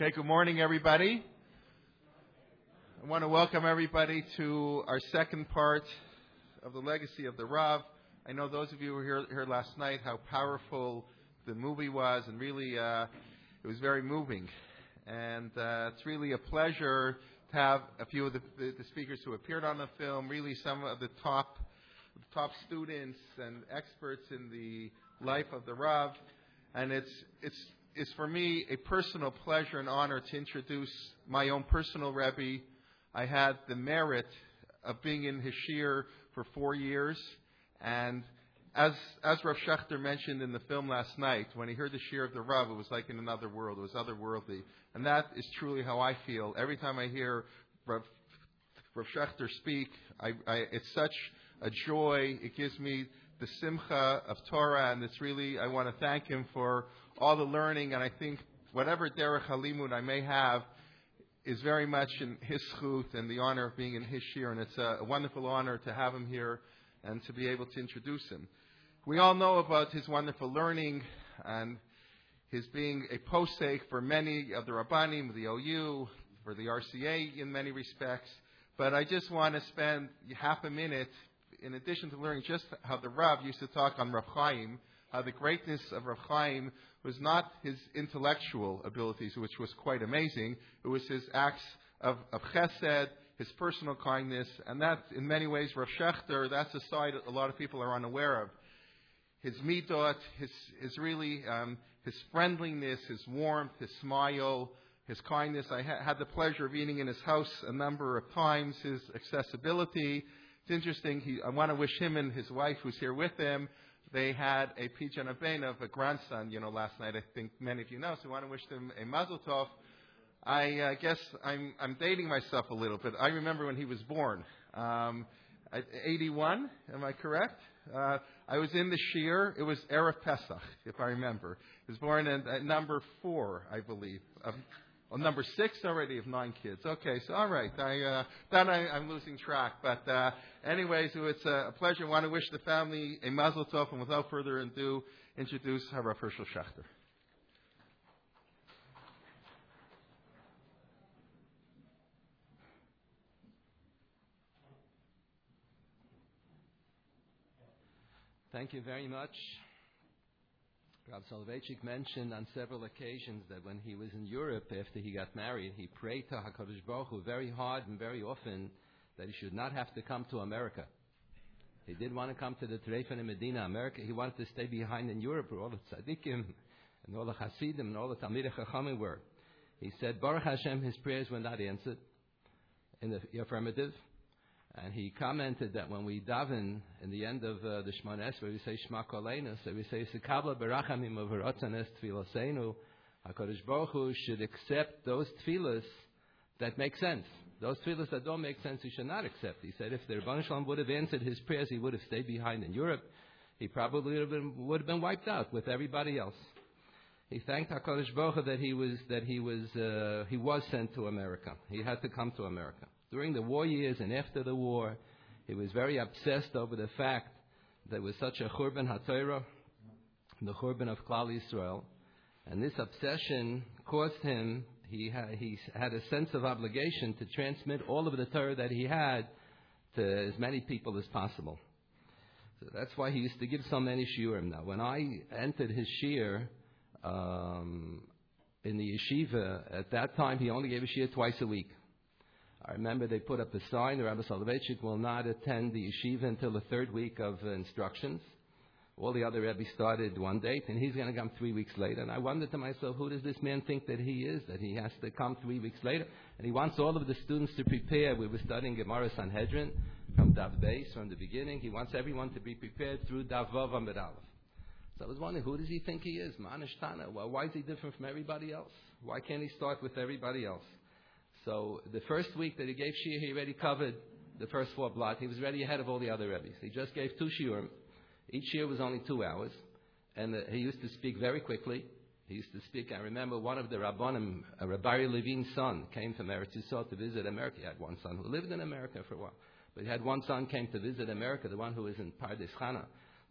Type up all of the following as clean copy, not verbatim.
Okay, good morning, everybody. I want to welcome everybody to our second part of the Legacy of the Rav. I know those of you who were here last night, how powerful the movie was, and really it was very moving. And it's really a pleasure to have a few of the speakers who appeared on the film, really some of the top students and experts in the life of the Rav. And it's for me a personal pleasure and honor to introduce my own personal Rebbe. I had the merit of being in his shiur for 4 years, and as Rav Schechter mentioned in the film last night, when he heard the shiur of the Rav, it was like in another world. It was otherworldly, and that is truly how I feel every time I hear Rav Schechter speak. It's such a joy. It gives me the simcha of Torah, and it's really, I want to thank him for all the learning, and I think whatever derech halimud I may have is very much in his zchut and the honor of being in his shiur, and it's a wonderful honor to have him here and to be able to introduce him. We all know about his wonderful learning and his being a posek for many of the Rabbanim, the OU, for the RCA in many respects, but I just want to spend half a minute, in addition to learning just how the Rav used to talk on Rav Chaim, how the greatness of Rav Chaim was not his intellectual abilities, which was quite amazing. It was his acts of chesed, his personal kindness, and that, in many ways, Rav Schechter, that's a side a lot of people are unaware of. His midot, his really, his friendliness, his warmth, his smile, his kindness. I had the pleasure of eating in his house a number of times. His accessibility. It's interesting. I want to wish him and his wife, who's here with him, they had a Pijan Aben of a grandson, last night. I think many of you know, so I want to wish them a mazel tov. I guess I'm dating myself a little bit. I remember when he was born, at 81. Am I correct? I was in the shiur. It was Erev Pesach, if I remember. He was born at number 4, I believe. Number 6 already of 9 kids. Okay, so all right. I'm losing track. But anyways, it's a pleasure. I want to wish the family a mazel tov, and without further ado, introduce Rav Hershel Schechter. Thank you very much. Rav Soloveitchik mentioned on several occasions that when he was in Europe after he got married, he prayed to HaKadosh Baruch Hu very hard and very often that he should not have to come to America. He didn't want to come to the Treffen in Medina, America. He wanted to stay behind in Europe where all the tzaddikim and all the Hasidim and all the Talmidei Chachamim were. He said, Baruch Hashem, his prayers were not answered in the affirmative. And he commented that when we daven in the end of the Shemona Esrei, we say Shema Koleinu, so we say Sekabla Berachamim U'V'Rotzanes Tfiloseinu. HaKadosh Baruch Hu should accept those tefillas that make sense. Those tefillas that don't make sense, he should not accept. He said if the Rebbeinu Shalom would have answered his prayers, he would have stayed behind in Europe. He probably would have been wiped out with everybody else. He thanked HaKadosh Baruch Hu that he was sent to America. He had to come to America. During the war years and after the war, he was very obsessed over the fact that there was such a Churban HaTorah, the Churban of Klal Yisrael, and this obsession caused him, he had a sense of obligation to transmit all of the Torah that he had to as many people as possible. So that's why he used to give so many shiurim. Now, when I entered his shiur in the yeshiva, at that time he only gave a shiur twice a week. I remember they put up a sign, the Rabbi Soloveitchik will not attend the yeshiva until the 3rd week of instructions. All the other Rebbe started one date, and he's going to come 3 weeks later. And I wondered to myself, who does this man think that he is, that he has to come 3 weeks later? And he wants all of the students to prepare. We were studying Gemara Sanhedrin from Dav Beis, from the beginning. He wants everyone to be prepared through Dav Vav Amud Aleph. So I was wondering, who does he think he is? Ma'anish Tana. Well, why is he different from everybody else? Why can't he start with everybody else? So the first week that he gave shiur, he already covered the first 4 blot. He was already ahead of all the other Rebbes. He just gave 2 shiurim. Each shiur was only 2 hours. And he used to speak very quickly. He used to speak. I remember one of the Rabbanim, Rabbi Levine's son, came from Eretz Yisrael to visit America. He had one son who lived in America for a while. But he had one son came to visit America, the one who was in Pardes Chana.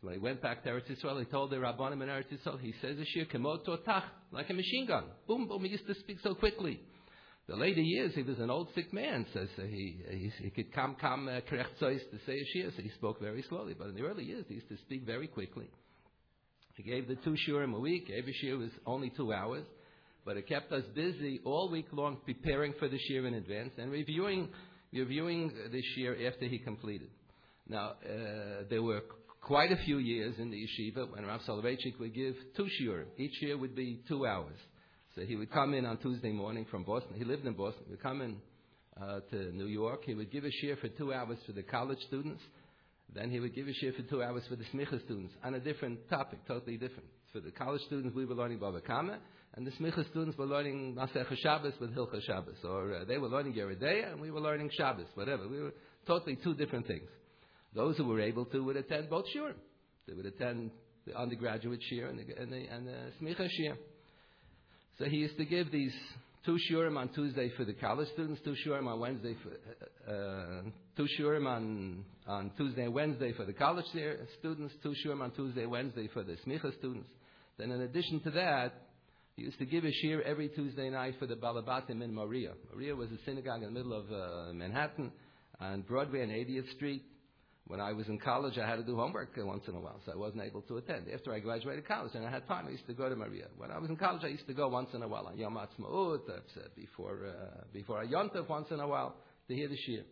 When he went back to Eretz Yisrael, he told the Rabbanim in Eretz Yisrael, he says a shir kemot totach, like a machine gun. Boom, boom, he used to speak so quickly. The later years, he was an old sick man, so he could come krechtzois to say a shir, so he spoke very slowly. But in the early years, he used to speak very quickly. He gave the 2 shiurim a week. Every shir was only 2 hours. But it kept us busy all week long preparing for the shir in advance and reviewing the shir after he completed. Now, there were quite a few years in the yeshiva when Rav Soloveitchik would give 2 shiurim. Each year would be 2 hours. So he would come in on Tuesday morning from Boston. He lived in Boston. He would come in to New York. He would give a shir for 2 hours for the college students. Then he would give a shir for 2 hours for the smicha students on a different topic, totally different. For the college students, we were learning Bava Kama, and the smicha students were learning Masechah Shabbos with Hilchah Shabbos. Or they were learning Yeridea, and we were learning Shabbos, whatever. We were totally 2 different things. Those who were able to would attend both shiurim. They would attend the undergraduate shir and the smicha shir. So he used to give these 2 shiurim on Tuesday for the college students, 2 shiurim on Wednesday for 2 shiurim on Tuesday and Wednesday for the college students, 2 shiurim on Tuesday and Wednesday for the smicha students. Then in addition to that, he used to give a shir every Tuesday night for the Balabatim in Maria. Maria was a synagogue in the middle of Manhattan on Broadway and 80th Street. When I was in college, I had to do homework once in a while, so I wasn't able to attend. After I graduated college and I had time, I used to go to Maria. When I was in college, I used to go once in a while on Yom Ha'atzmaut, before a Yontif once in a while, to hear the shir.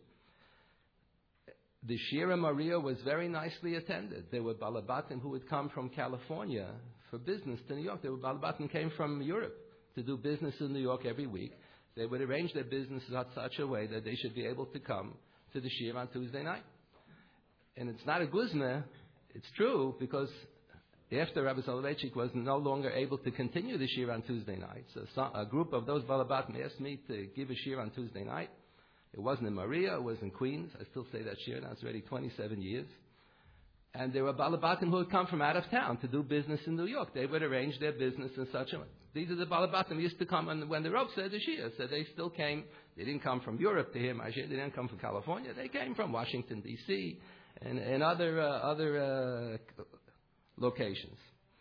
The shir in Maria was very nicely attended. There were Balabatim who would come from California for business to New York. There were Balabatim who came from Europe to do business in New York every week. They would arrange their business in such a way that they should be able to come to the shir on Tuesday night. And it's not a guzma, it's true, because after Rabbi Soloveitchik was no longer able to continue the shir on Tuesday night, so a group of those Balabatim asked me to give a shir on Tuesday night. It wasn't in Maria, it was in Queens. I still say that shir now, it's already 27 years. And there were Balabatim who would come from out of town to do business in New York. They would arrange their business in such a way. These are the Balabatim who used to come when the Rav said the shir. So they still came. They didn't come from Europe to hear my shir. They didn't come from California. They came from Washington, D.C., and other locations.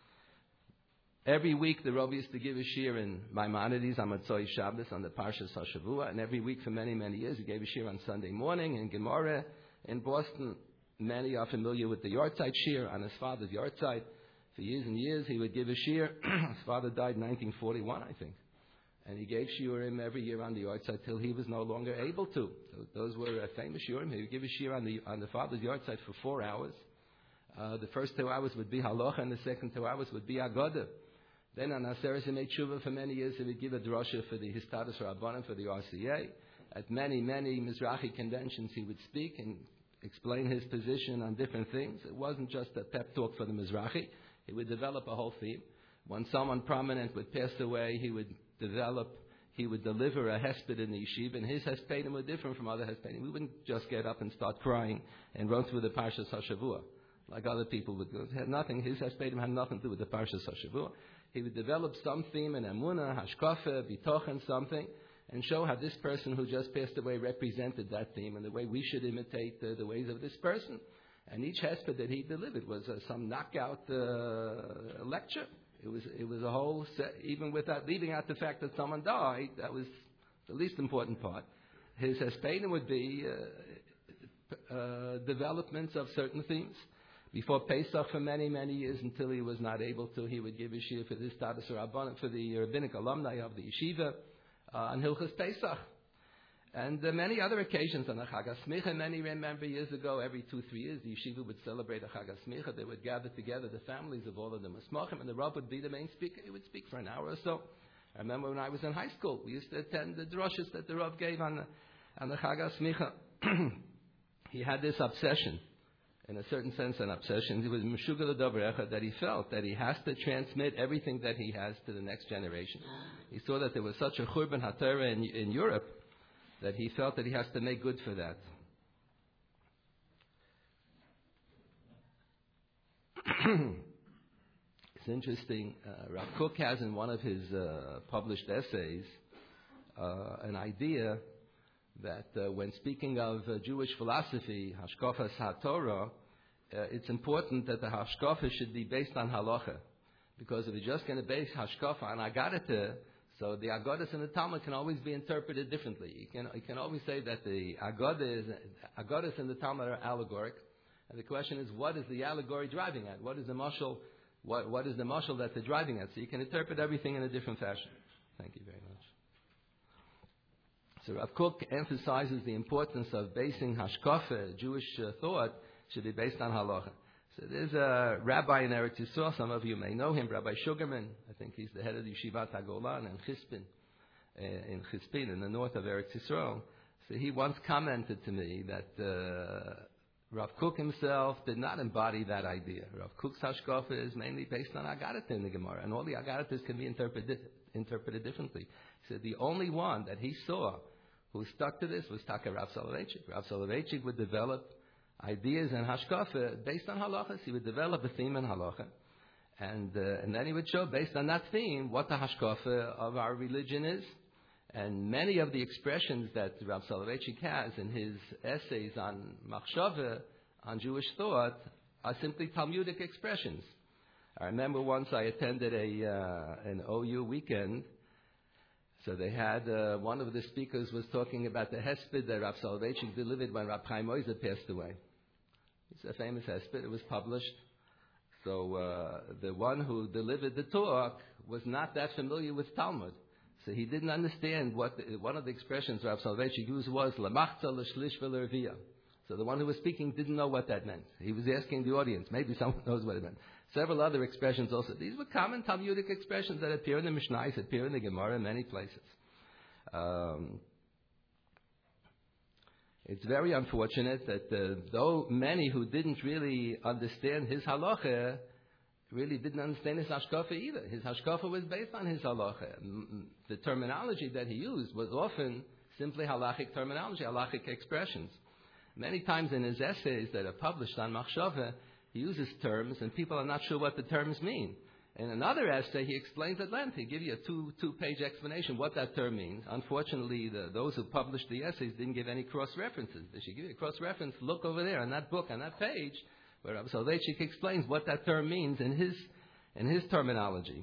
Every week the Rav used to give a shir in Maimonides on Motzei Shabbos on the Parshas HaShavua, and every week for many, many years he gave a shir on Sunday morning in Gemara in Boston. Many are familiar with the Yortzeit shir on his father's Yortzeit. For years and years he would give a shir. His father died in 1941, I think. And he gave shiurim every year on the Yortzeit till he was no longer able to. So those were famous shiurim. He would give a shir on the father's Yortzeit for 4 hours. The first 2 hours would be halacha, and the second 2 hours would be agoda. Then on Aseret Yemei Tshuva for many years he would give a drasha for the Histadrus Rabbanim, for the RCA. At many, many Mizrahi conventions he would speak and explain his position on different things. It wasn't just a pep talk for the Mizrahi. He would develop a whole theme. When someone prominent would pass away, he would deliver a hesped in the yeshiva, and his hespedim were different from other hespedim. We wouldn't just get up and start crying and run through the Parshas HaShavua like other people would do. It had nothing. His hespedim had nothing to do with the Parshas HaShavua. He would develop some theme in Emunah, Hashkafa, Bitochen, something, and show how this person who just passed away represented that theme and the way we should imitate the ways of this person. And each hesped that he delivered was some knockout lecture. It was a whole set, even without leaving out the fact that someone died. That was the least important part. His hespedim would be developments of certain themes. Before Pesach, for many, many years, until he was not able to, he would give a shir for this Histadrus Rabbanim, for the rabbinic alumni of the yeshiva, on Hilchas Pesach. And many other occasions on the Chag HaSmicha. Many remember years ago, every 2-3 years, the yeshiva would celebrate a Chag HaSmicha. They would gather together the families of all of the Masmachim, and the Rav would be the main speaker. He would speak for an hour or so. I remember when I was in high school, we used to attend the drushes that the Rav gave on the Chag HaSmicha. He had this obsession, in a certain sense an obsession. It was Meshugal Dover Echad, that he felt that he has to transmit everything that he has to the next generation. He saw that there was such a Churban HaTorah in Europe, that he felt that he has to make good for that. It's interesting, Rav Kook has in one of his published essays an idea that when speaking of Jewish philosophy, Hashkafas HaTorah, it's important that the hashkafa should be based on halacha. Because if you're just going to base hashkafa on agadata, so the agadas in the Talmud can always be interpreted differently. You can always say that the agadas in the Talmud are allegoric. And the question is, what is the allegory driving at? What is the mashal? What is the mashal that they're driving at? So you can interpret everything in a different fashion. Thank you very much. So Rav Kook emphasizes the importance of basing hashkafa, Jewish thought, should be based on halacha. So there's a rabbi in Eretz Yisrael, some of you may know him, Rabbi Sugarman. I think he's the head of the Yeshivat HaGolan in Chispin, in the north of Eretz Yisrael. So he once commented to me that Rav Kook himself did not embody that idea. Rav Kook's hashkafa is mainly based on Agadah in the Gemara, and all the Agadatas can be interpreted differently. He said the only one that he saw who stuck to this was Taka Rav Soloveitchik. Rav Soloveitchik would develop ideas and hashkafa based on halachas. He would develop a theme in halacha, and then he would show, based on that theme, what the hashkafa of our religion is. And many of the expressions that Rav Soloveitchik has in his essays on machshava, on Jewish thought, are simply Talmudic expressions. I remember once I attended an OU weekend. So they had, one of the speakers was talking about the hesped that Rav Soloveitchik delivered when Rav Chaim Oizer passed away. It's a famous hesped. It was published. So the one who delivered the talk was not that familiar with Talmud. So he didn't understand what one of the expressions Rav Soloveitchik used was lamachza l'shlish v'lervia. So the one who was speaking didn't know what that meant. He was asking the audience. Maybe someone knows what it meant. Several other expressions also. These were common Talmudic expressions that appear in the Mishnayos, appear in the Gemara in many places. It's very unfortunate that though many who didn't really understand his halacha really didn't understand his hashkafa either. His hashkafa was based on his halacha. The terminology that he used was often simply halachic terminology, halachic expressions. Many times in his essays that are published on machshava, he uses terms and people are not sure what the terms mean. In another essay, he explains at length. He gives you a two-page explanation what that term means. Unfortunately, those who published the essays didn't give any cross-references. They should give you a cross-reference. Look over there on that book, on that page, where Rabbi Soloveitchik explains what that term means in his terminology.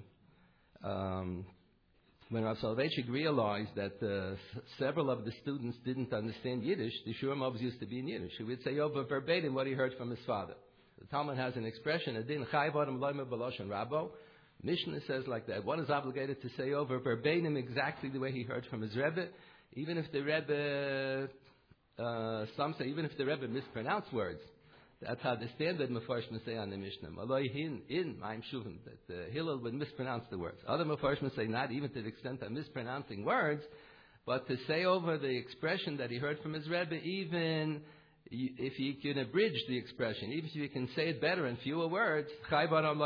When Rabbi Soloveitchik realized that several of the students didn't understand Yiddish, the Shurmovs used to be in Yiddish. He would say over verbatim what he heard from his father. The Talmud has an expression, Adin Chayv Adam Loimer B'Loshen Rabo. Mishnah says like that. One is obligated to say over verbatim exactly the way he heard from his Rebbe, even if the Rebbe, some say, even if the Rebbe mispronounced words. That's how the standard Mefarshim say on the Mishnah. Maloi hin in ma'im shuvim, that Hillel would mispronounce the words. Other Mefarshim say not even to the extent of mispronouncing words, but to say over the expression that he heard from his Rebbe, even if you can abridge the expression, even if you can say it better in fewer words. He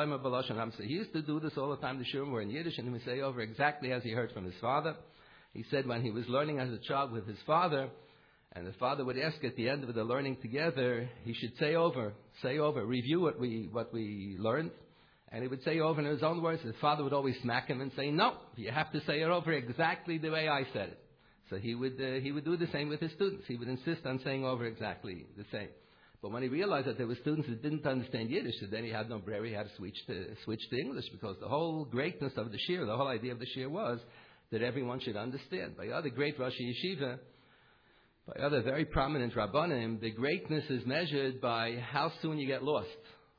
used to do this all the time. The Shurim were in Yiddish, and he would say over exactly as he heard from his father. He said when he was learning as a child with his father, and the father would ask at the end of the learning together, he should say over, review what we learned. And he would say over in his own words. His father would always smack him and say, no, you have to say it over exactly the way I said it. So he would do the same with his students. He would insist on saying over exactly the same. But when he realized that there were students that didn't understand Yiddish, so then he had no brayer. He had to switch to English, because the whole greatness of the shir, the whole idea of the shir was that everyone should understand. By other great Rosh Yeshiva, by other very prominent Rabbanim, the greatness is measured by how soon you get lost.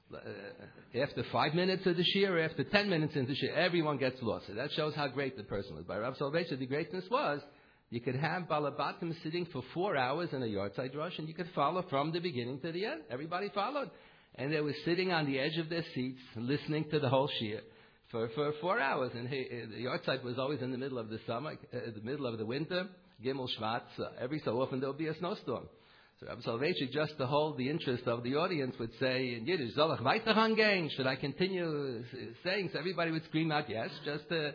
After 5 minutes of the shir, or after 10 minutes into the shir, everyone gets lost. So that shows how great the person was. By Rav Soloveitchik, the greatness was you could have Balabatim sitting for 4 hours in a yard-side rush, and you could follow from the beginning to the end. Everybody followed. And they were sitting on the edge of their seats, listening to the whole shir for 4 hours. And the yard-side was always in the middle of the summer, the middle of the winter, Gimel Shvat. Every so often there would be a snowstorm. So Rabbi Soloveitchik, just to hold the interest of the audience, would say in Yiddish, Soll ich weitergehen? Should I continue saying? So everybody would scream out, yes, just to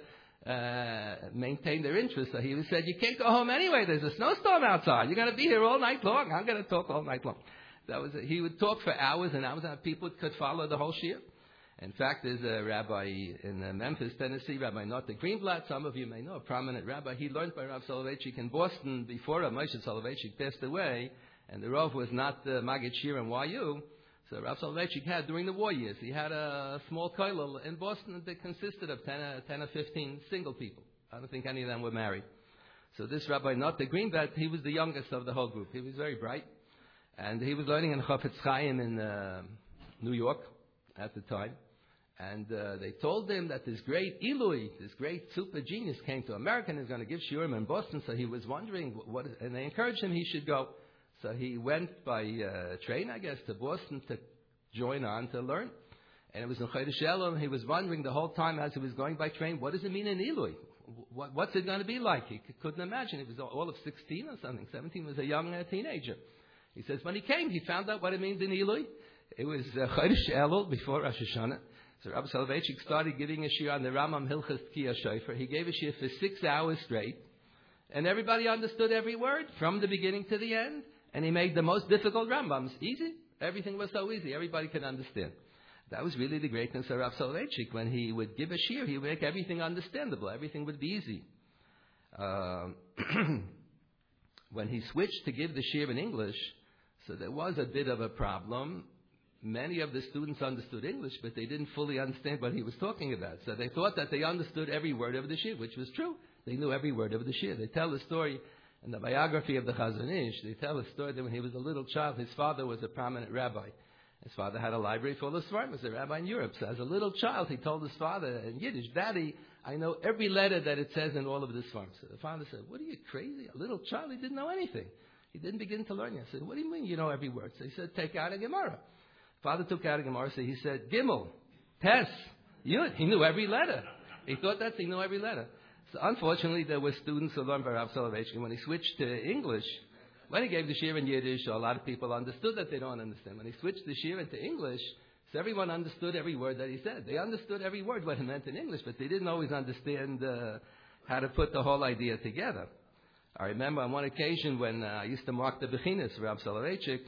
maintain their interest. So he said, you can't go home anyway. There's a snowstorm outside. You're going to be here all night long. I'm going to talk all night long. He would talk for hours and hours, and people could follow the whole shir. In fact, there's a rabbi in Memphis, Tennessee, Rabbi Nota Greenblatt. Some of you may know, a prominent rabbi. He learned by Rav Soloveitchik in Boston before Moshe Soloveitchik passed away, and the Rav was not Maggid Shir and YU. So Rav Soloveitchik had, during the war years, he had a small kollel in Boston that consisted of 10 or 15 single people. I don't think any of them were married. So this Rabbi Notte Greenblatt, he was the youngest of the whole group. He was very bright. And he was learning in Chofetz Chaim in New York at the time. And they told him that this great Ilui, this great super genius, came to America and is going to give shiurim in Boston. So he was wondering, and they encouraged him he should go. So he went by train, I guess, to Boston to join on to learn. And it was in Chodesh Elul. He was wondering the whole time as he was going by train, what does it mean in Ilui? What's it going to be like? He couldn't imagine. He was all of 16 or something. 17 was a young teenager. He says when he came, he found out what it means in Ilui. It was Chodesh Elul before Rosh Hashanah. So Rabbi Soloveitchik started giving a shiur on the Rambam Hilchas Tkiya Shofar. He gave a shiur for 6 hours straight. And everybody understood every word from the beginning to the end. And he made the most difficult Rambams easy. Everything was so easy. Everybody could understand. That was really the greatness of Rav Soloveitchik. When he would give a shiur, he would make everything understandable. Everything would be easy. When he switched to give the shiur in English, so there was a bit of a problem. Many of the students understood English, but they didn't fully understand what he was talking about. So they thought that they understood every word of the shiur, which was true. They knew every word of the shiur. They tell the story in the biography of the Chazon Ish. They tell the story that when he was a little child, his father was a prominent rabbi. His father had a library full of svarim. He was a rabbi in Europe. So as a little child, he told his father in Yiddish, "Daddy, I know every letter that it says in all of the svarim." So the father said, "What are you, crazy? A little child? He didn't know anything. He didn't begin to learn yet." I said, "What do you mean you know every word?" So he said, "Take out a Gemara." Father took out a Gemara, so he said, Gimel, Tes, Yud. He knew every letter. He thought that he knew every letter. So unfortunately, there were students who learned by Rav Soloveitchik. When he switched to English, when he gave the shiur in Yiddish, a lot of people understood that they don't understand. When he switched the shiur into English, so everyone understood every word that he said. They understood every word what he meant in English, but they didn't always understand how to put the whole idea together. I remember on one occasion when I used to mark the Bechinas for Rav Soloveitchik.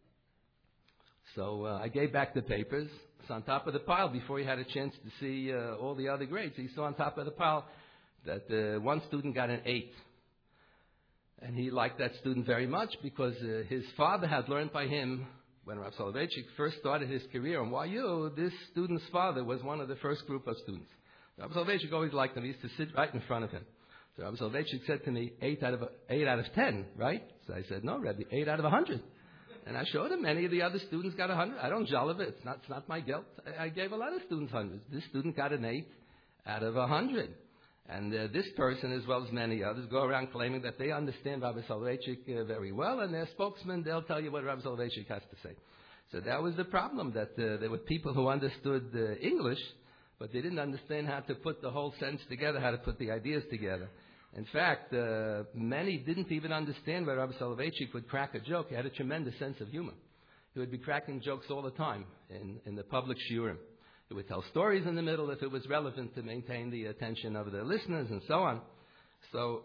So I gave back the papers. It's on top of the pile before he had a chance to see all the other grades. He saw on top of the pile that one student got an 8. And he liked that student very much because his father had learned by him when Rav Soloveitchik first started his career on YU. This student's father was one of the first group of students. Rav Soloveitchik always liked him. He used to sit right in front of him. So Rav Soloveitchik said to me, 8 out of 10, right? So I said, no, Rebbe, 8 out of 100. And I showed him many of the other students got 100. I don't jollive it. It's not my guilt. I gave a lot of students hundreds. This student got an 8 out of 100. And this person, as well as many others, go around claiming that they understand Rabbi Soloveitchik very well, and their spokesman, they'll tell you what Rabbi Soloveitchik has to say. So that was the problem, that there were people who understood English, but they didn't understand how to put the whole sentence together, how to put the ideas together. In fact, many didn't even understand where Rabbi Soloveitchik would crack a joke. He had a tremendous sense of humor. He would be cracking jokes all the time in the public shiurim. He would tell stories in the middle if it was relevant to maintain the attention of the listeners and so on. So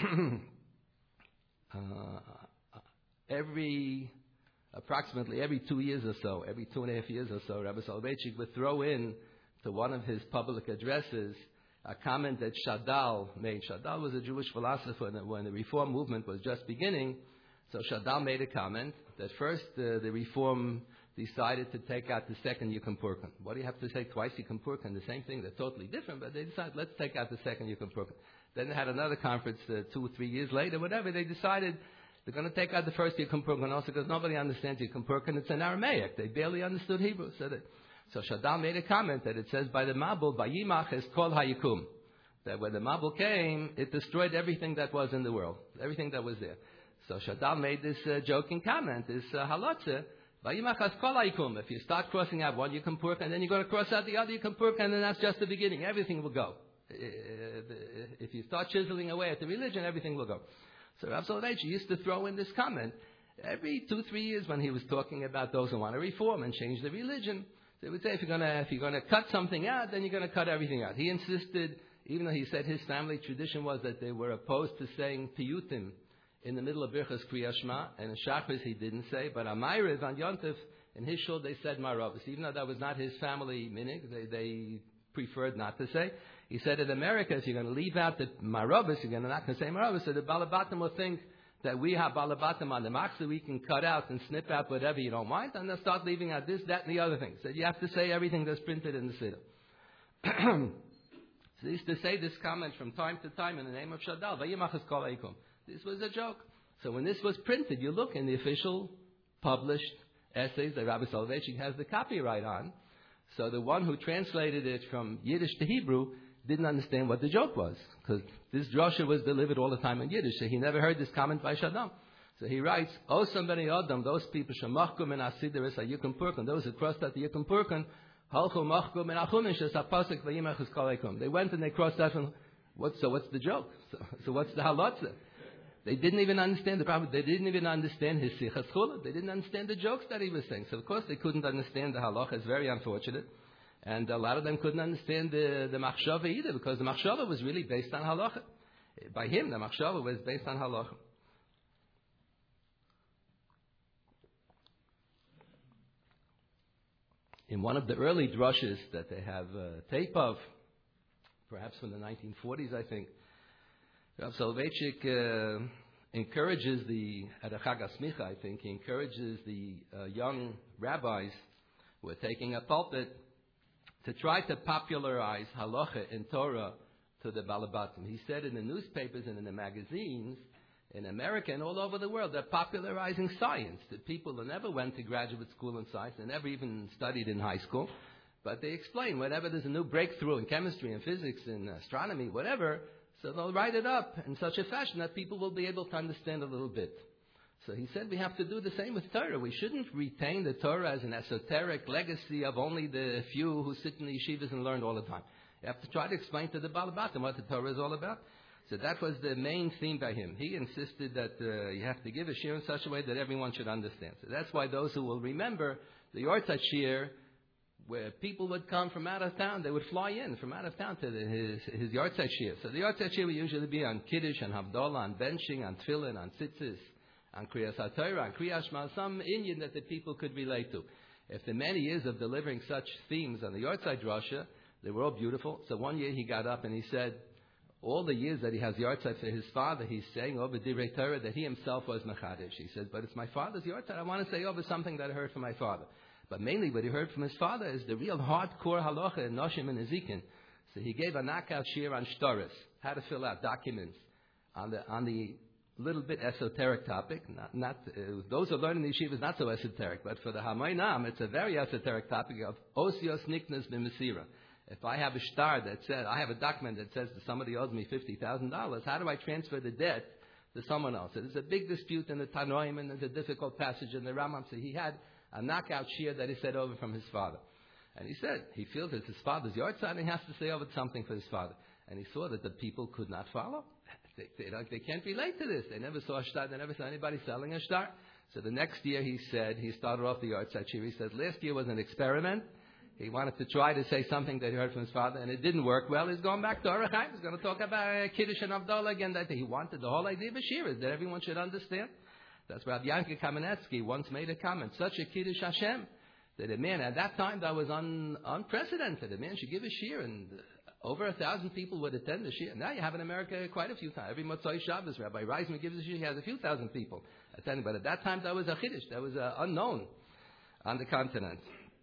approximately every 2 years or so, every 2.5 years or so, Rabbi Soloveitchik would throw in to one of his public addresses a comment that Shadal made. Shadal was a Jewish philosopher when the Reform movement was just beginning. So Shadal made a comment that first the Reform decided to take out the second Yom Purkan. What do you have to say twice Yom Purkan? The same thing, they're totally different, but they decided, let's take out the second Yom Purkan. Then they had another conference 2 or 3 years later, whatever, they decided they're going to take out the first Yom Purkan also because nobody understands Yom Purkan. It's in Aramaic. They barely understood Hebrew. So Shadal made a comment that it says by the Mabul, Vayimach es kol hayikum, that when the Mabul came, it destroyed everything that was in the world, everything that was there. So Shadal made this joking comment, this halotze, Vayimach es kol hayikum. If you start crossing out one Yom Purkan, and then you're going to cross out the other Yom Purkan, and then that's just the beginning. Everything will go. If you start chiseling away at the religion, everything will go. So Rav Soloveitchik used to throw in this comment every 2-3 years when he was talking about those who want to reform and change the religion. They would say, if you're going to cut something out, then you're going to cut everything out. He insisted, even though he said his family tradition was that they were opposed to saying piyutim in the middle of Birchas Kriyas Shema, and in Shachris he didn't say, but Amayriv on Yontif, in his shul they said Maravos. Even though that was not his family minig, they preferred not to say. He said in America, if you're going to leave out the Maravos, you're not going to say Maravos, so the Balabatim will think that we have balabatim on the machzor, we can cut out and snip out whatever you don't want, and they'll start leaving out this, that, and the other things. So you have to say everything that's printed in the Siddur. So they used to say this comment from time to time in the name of Shadal. This was a joke. So when this was printed, you look in the official published essays that Rabbi Soloveitchik has the copyright on. So the one who translated it from Yiddish to Hebrew didn't understand what the joke was, because this drasha was delivered all the time in Yiddish. So he never heard this comment by Shadal. So he writes, "O somebody Adam, those people shemachkum and asideris ayukum purkan, those who crossed out the yukum purkan, halchu machkum and achumish as apasik vayimachus koleikum." They went and they crossed out from. What's the joke? So what's the halotza? They didn't even understand the problem. They didn't even understand his sichas chula. They didn't understand the jokes that he was saying. So of course they couldn't understand the halacha. It's very unfortunate. And a lot of them couldn't understand the machshava either, because the machshava was really based on halacha. By him, the machshava was based on halacha. In one of the early drushes that they have tape of, perhaps from the 1940s, I think, Rav Soloveitchik encourages at a Chag HaSmicha, I think, he encourages the young rabbis who are taking a pulpit to try to popularize halacha in Torah to the Balabatim. He said in the newspapers and in the magazines in America and all over the world, they're popularizing science. The people who never went to graduate school in science, they never even studied in high school, but they explain whenever there's a new breakthrough in chemistry and physics and astronomy, whatever, so they'll write it up in such a fashion that people will be able to understand a little bit. So he said we have to do the same with Torah. We shouldn't retain the Torah as an esoteric legacy of only the few who sit in the yeshivas and learn all the time. You have to try to explain to the Balabatim what the Torah is all about. So that was the main theme by him. He insisted that you have to give a shir in such a way that everyone should understand. So that's why those who will remember the Yortzeit shir, where people would come from out of town, they would fly in from out of town to his Yortzeit shir. So the Yortzeit shir would usually be on Kiddush, on Havdalah, on benching, on Tefillin, on Tzitzis, on Kriyas HaTorah, on Kriyas Shema, some Indian that the people could relate to. After many years of delivering such themes on the Yortzeit drasha, they were all beautiful. So one year he got up and he said, all the years that he has Yortzeit for his father, he's saying over Divrei Torah that he himself was Mechadish. He said, but it's my father's Yortzeit. I want to say over something that I heard from my father. But mainly what he heard from his father is the real hardcore halacha in Noshim and Ezekin. So he gave a knockout shir on Shtaris, how to fill out documents on the little bit esoteric topic. Those who learn in the yeshiva is not so esoteric, but for the Hamoinam, it's a very esoteric topic of Osios Niknas B'Mesira. If I have a shtar that says, I have a document that says that somebody owes me $50,000, how do I transfer the debt to someone else? So there's a big dispute in the Tanoim, and there's a difficult passage in the Rambam. So he had a knockout shir that he said over from his father. And he said, he feels it's his father's Yortzeit, and he has to say over something for his father. And he saw that the people could not follow. They can't relate to this. They never saw a shtar. They never saw anybody selling a shtar. So the next year he started off the Yortzeit shir. He said, last year was an experiment. He wanted to try to say something that he heard from his father, and it didn't work well. He's going back to Orach Chaim. He's going to talk about Kiddush and Havdalah again. That he wanted the whole idea of a shir is that everyone should understand. That's why Rabbi Yankel Kamenetsky once made a comment. Such a Kiddush Hashem that a man, at that time that was unprecedented. A man should give a shir, and over 1,000 people would attend the shir. Now you have in America quite a few times. Every Motzai Shabbos, Rabbi Reisman gives a shir. He has a few thousand people attending. But at that time that was a Kiddush. That was unknown on the continent.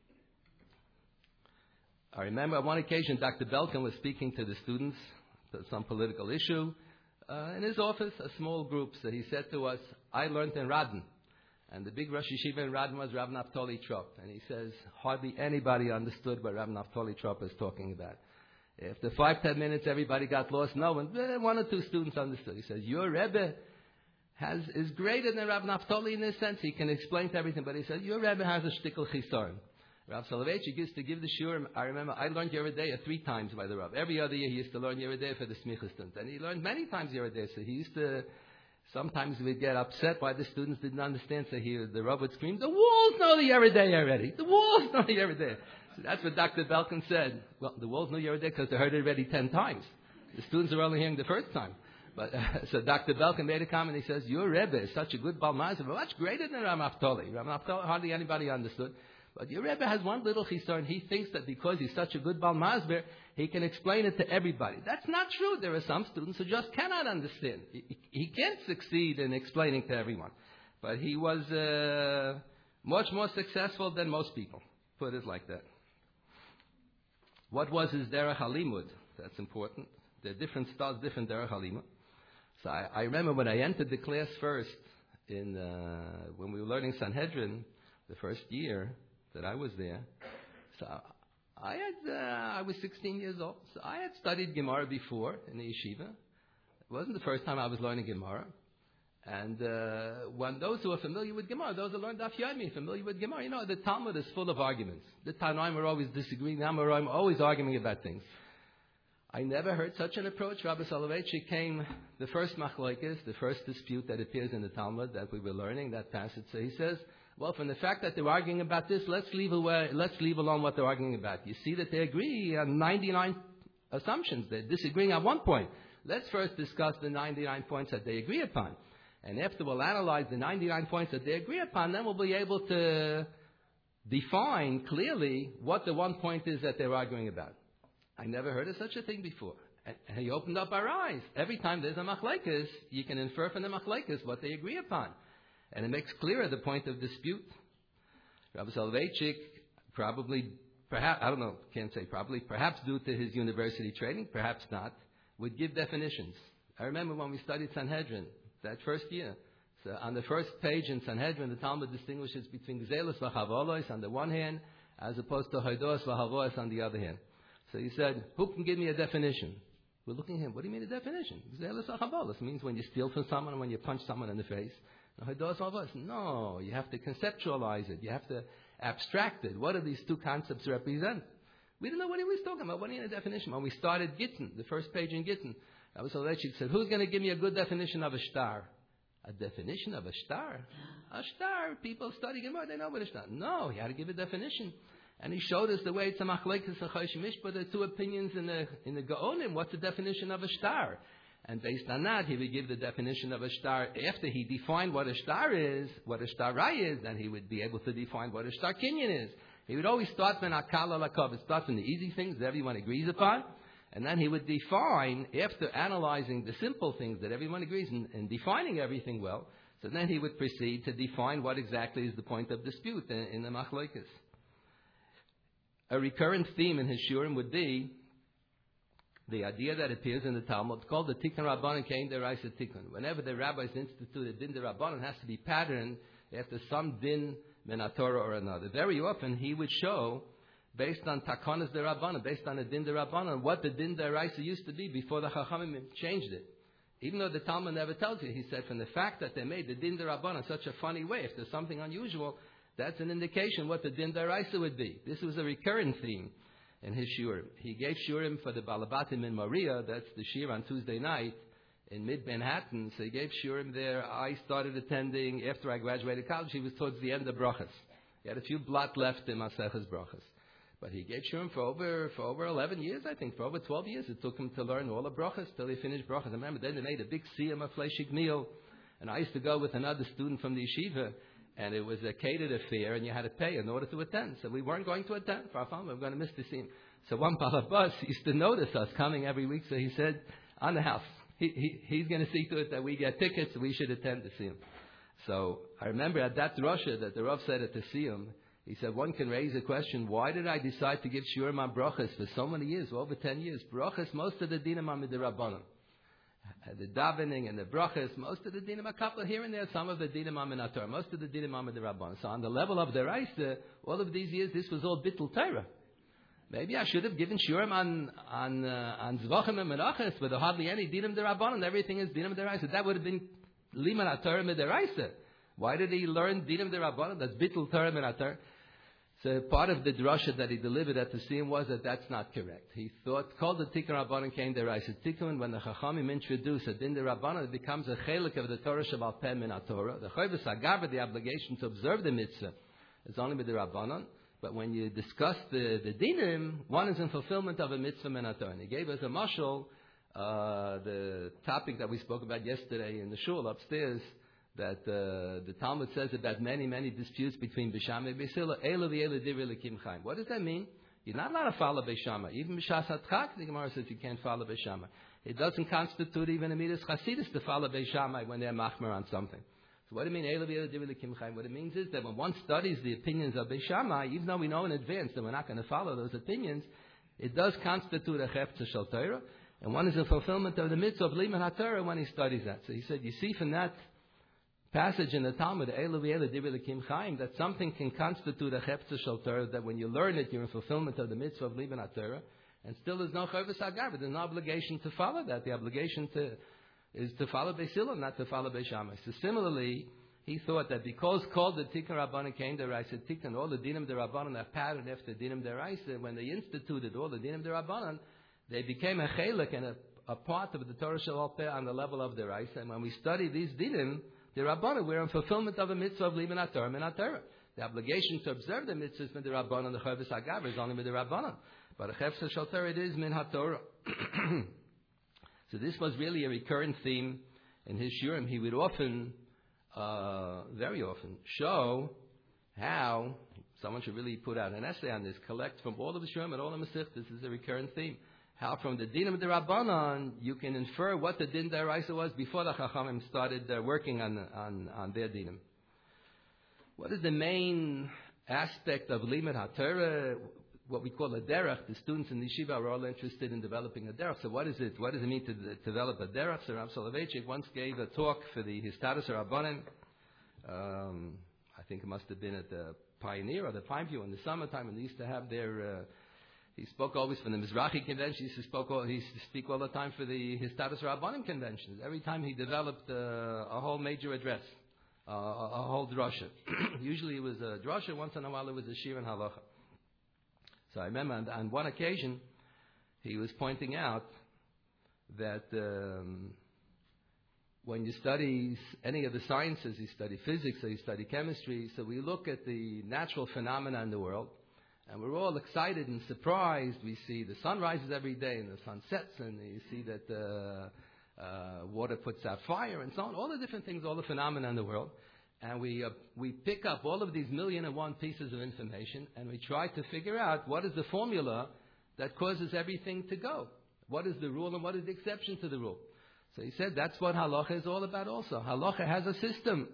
I remember on one occasion Dr. Belkin was speaking to the students to some political issue in his office, a small group. So he said to us, I learned in Radin. And the big Rosh Yeshiva in Radin was Rav Naftali Trop. And he says, hardly anybody understood what Rav Naftali Trop was talking about. After 5-10 minutes, everybody got lost. No one, one or two students understood. He says, your Rebbe is greater than Rav Naftali in this sense. He can explain to everything. But he says, your Rebbe has a shtickle chisaron. Rav Soloveitchik used to give the shiur. I remember I learned Yoreh Deah 3 times by the Rav. Every other year he used to learn Yoreh Deah for the smichas. And he learned many times Yoreh Deah. So he used to, sometimes we'd get upset why the students didn't understand. So the Rav would scream, the walls know the Yoreh Deah already. The walls know the Yoreh Deah. So that's what Dr. Belkin said. Well, the walls know Yoreh Deah because they heard it already 10 times. The students are only hearing the first time. But so Dr. Belkin made a comment. He says, your Rebbe is such a good Baal Maaseh, much greater than Rav Naftali. Rav Naftali, hardly anybody understood. But your Rebbe has one little chisaron. He thinks that because he's such a good Bal Masber, he can explain it to everybody. That's not true. There are some students who just cannot understand. He can't succeed in explaining to everyone. But he was much more successful than most people. Put it like that. What was his derech halimud? That's important. There are different styles, different derech halimud. So I remember when I entered the class first, when we were learning Sanhedrin, the first year that I was there. So I was 16 years old. So I had studied Gemara before in the yeshiva. It wasn't the first time I was learning Gemara. And when those who are familiar with Gemara, those who learned Daf Yomi, familiar with Gemara, the Talmud is full of arguments. The Tanoim are always disagreeing. The Amoraim are always arguing about things. I never heard such an approach. Rabbi Soloveitchik came, the first machlokes, the first dispute that appears in the Talmud that we were learning, that passage. So he says, well, from the fact that they're arguing about this, let's leave alone what they're arguing about. You see that they agree on 99 assumptions. They're disagreeing on one point. Let's first discuss the 99 points that they agree upon. And after we'll analyze the 99 points that they agree upon, then we'll be able to define clearly what the one point is that they're arguing about. I never heard of such a thing before. And he opened up our eyes. Every time there's a machlekes, you can infer from the machlekes what they agree upon. And it makes clearer the point of dispute. Rabbi Soloveitchik probably, perhaps, I don't know, can't say probably, perhaps due to his university training, perhaps not, would give definitions. I remember when we studied Sanhedrin, that first year. So on the first page in Sanhedrin, the Talmud distinguishes between Gzelos v'Chavolos on the one hand, as opposed to Hodos v'Havolos on the other hand. So he said, who can give me a definition? We're looking at him. What do you mean a definition? Gzelos v'Chavolos means when you steal from someone and when you punch someone in the face. Hodos v'Havolos. No, you have to conceptualize it. You have to abstract it. What do these two concepts represent? We didn't know what he was talking about. What do you mean a definition? When we started Gittin, the first page in Gittin, Rabbi Soloveitchik said, who's going to give me a good definition of a shtar? A definition of a shtar? A shtar, people study Gemara, they know what a shtar. No, he had to give a definition. And he showed us the way it's a machlekes and chosh mishpah. There are two opinions in the Gaonim. What's the definition of a shtar? And based on that, he would give the definition of a shtar. After he defined what a shtar is, what a shtar raya is, then he would be able to define what a shtar kinyan is. He would always start from akala lakov. It starts from the easy things that everyone agrees upon. And then he would define, after analyzing the simple things that everyone agrees and defining everything well, so then he would proceed to define what exactly is the point of dispute in the machlokes. A recurrent theme in his shurim would be the idea that appears in the Talmud called the Tikkun Rabbanan Kein Deraisa Tikkun. Whenever the rabbis institute a din Rabbanan, has to be patterned after some din min Torah or another. Very often he would show, based on Takonas de Rabbanan, based on the din de Rabbanan, what the din deraisa used to be before the Chachamim changed it. Even though the Talmud never tells you, he said, from the fact that they made the din de Rabbanan such a funny way, if there's something unusual, that's an indication what the din deraisa would be. This was a recurring theme in his shurim. He gave shurim for the Balabatim in Maria, that's the shir on Tuesday night in mid-Manhattan, so he gave shurim there. I started attending after I graduated college. He was towards the end of brachas. He had a few blot left in Maseches brachas. But he gave shurim for over 11 years, I think, for over 12 years. It took him to learn all the brachas till he finished brachas. I remember then they made a big siyum of fleshig meal, and I used to go with another student from the yeshiva, and it was a catered affair, and you had to pay in order to attend. So we weren't going to attend for our fun. We were going to miss the siyum. So one balabas used to notice us coming every week, so he said, on the house, he's going to see to it that we get tickets, we should attend the siyum. So I remember at that drasha that the Rav said at the siyum, he said, one can raise a question, why did I decide to give shurim on brachas for so many years, for over 10 years? Brachas, most of the dinim are midrabanan. The davening and the brachas, most of the dinim are a couple here and there, some of the dinim are minator, most of the dinim are midrabanan. So on the level of the Reisa, all of these years, this was all bittul Torah. Maybe I should have given shurim on zvachim and menachas, but there are hardly any dinim derabanan, everything is dinim deraisa. That would have been liman Torah midaraisa. Why did he learn dinim derabanan? That's bittul Torah minator. So part of the drasha that he delivered at the Siyum was that that's not correct. He thought, called the Tikkun Rabbanan Kein Deraisa Tikkun, when the Chachamim introduce a din Rabbanan, it becomes a chelik of the Torah Shabbat Peh Min HaTorah. The Chayvus Hagaber, the obligation to observe the mitzvah, is only with the Rabbanan. But when you discuss the dinim, one is in fulfillment of a mitzvah Min HaTorah. And he gave us a mashal, the topic that we spoke about yesterday in the shul upstairs, that the Talmud says about many, many disputes between Beis Shammai and Beis Hillel. Elu v'elu divrei Elokim Chaim. What does that mean? You're not allowed to follow Beis Shammai. Even B'shas HaTchak, the Gemara says you can't follow Beis Shammai. It doesn't constitute even a Midas Chasidus to follow Beis Shammai when they're machmer on something. So what do you mean, Elu v'elu divrei Elokim Chaim? What it means is that when one studies the opinions of Beis Shammai, even though we know in advance that we're not going to follow those opinions, it does constitute a Chefetz Shel Torah, and one is a fulfillment of the mitzvah of Limud HaTorah when he studies that. So he said, you see from that passage in the Talmud, Elu v'elu divrei Elokim Chaim, that something can constitute a Chefetz Shel Torah, that when you learn it, you're in fulfillment of the mitzvah of Limud HaTorah, and still there's no Chovos HaGaber. There's no obligation to follow that. The obligation is to follow Beis Hillel, not to follow Beis Shammai. So similarly, he thought that because called the Tikkun Rabbanan came deraisa Tikkun, all the Dinim derabanan are patterned after Dinim deraisa. When they instituted all the Dinim derabanan, they became a chelik and a part of the Torah Shel Peh on the level of deraisa. And when we study these Dinim derabanan, we're in fulfillment of the mitzvah of Limud HaTorah min HaTorah. The obligation to observe the mitzvahs min derabanan, the Chovos HaGaber is only min derabanan. But a Chefetz Shel Torah it is min HaTorah. So this was really a recurrent theme in his shiurim. He would often, very often, show how someone should really put out an essay on this, collect from all of the shiurim and all the Masech. This is a recurrent theme. How from the Dinim D'Rabbanan you can infer what the Din D'Oraisa was before the Chachamim started working on their Dinim. What is the main aspect of Limud HaTorah? What we call a derech. The students in the yeshiva are all interested in developing a derech. So what is it? What does it mean to develop a derech? So Rav Soloveitchik once gave a talk for the Histados HaRabbanim. I think it must have been at the Pioneer or the Pineview in the summertime, and they used to have their. He spoke always for the Mizrahi convention. He used to speak all the time for the Histados HaRabbanim conventions. Every time he developed a whole major address, a whole drasha. Usually it was a drasha. Once in a while it was a shir and halacha. So I remember on one occasion, he was pointing out that when you study any of the sciences, you study physics or you study chemistry, so we look at the natural phenomena in the world, and we're all excited and surprised. We see the sun rises every day and the sun sets, and you see that water puts out fire and so on, all the different things, all the phenomena in the world. And we pick up all of these 1,000,001 pieces of information, and we try to figure out what is the formula that causes everything to go. What is the rule and what is the exception to the rule? So he said that's what halacha is all about also. Halacha has a system,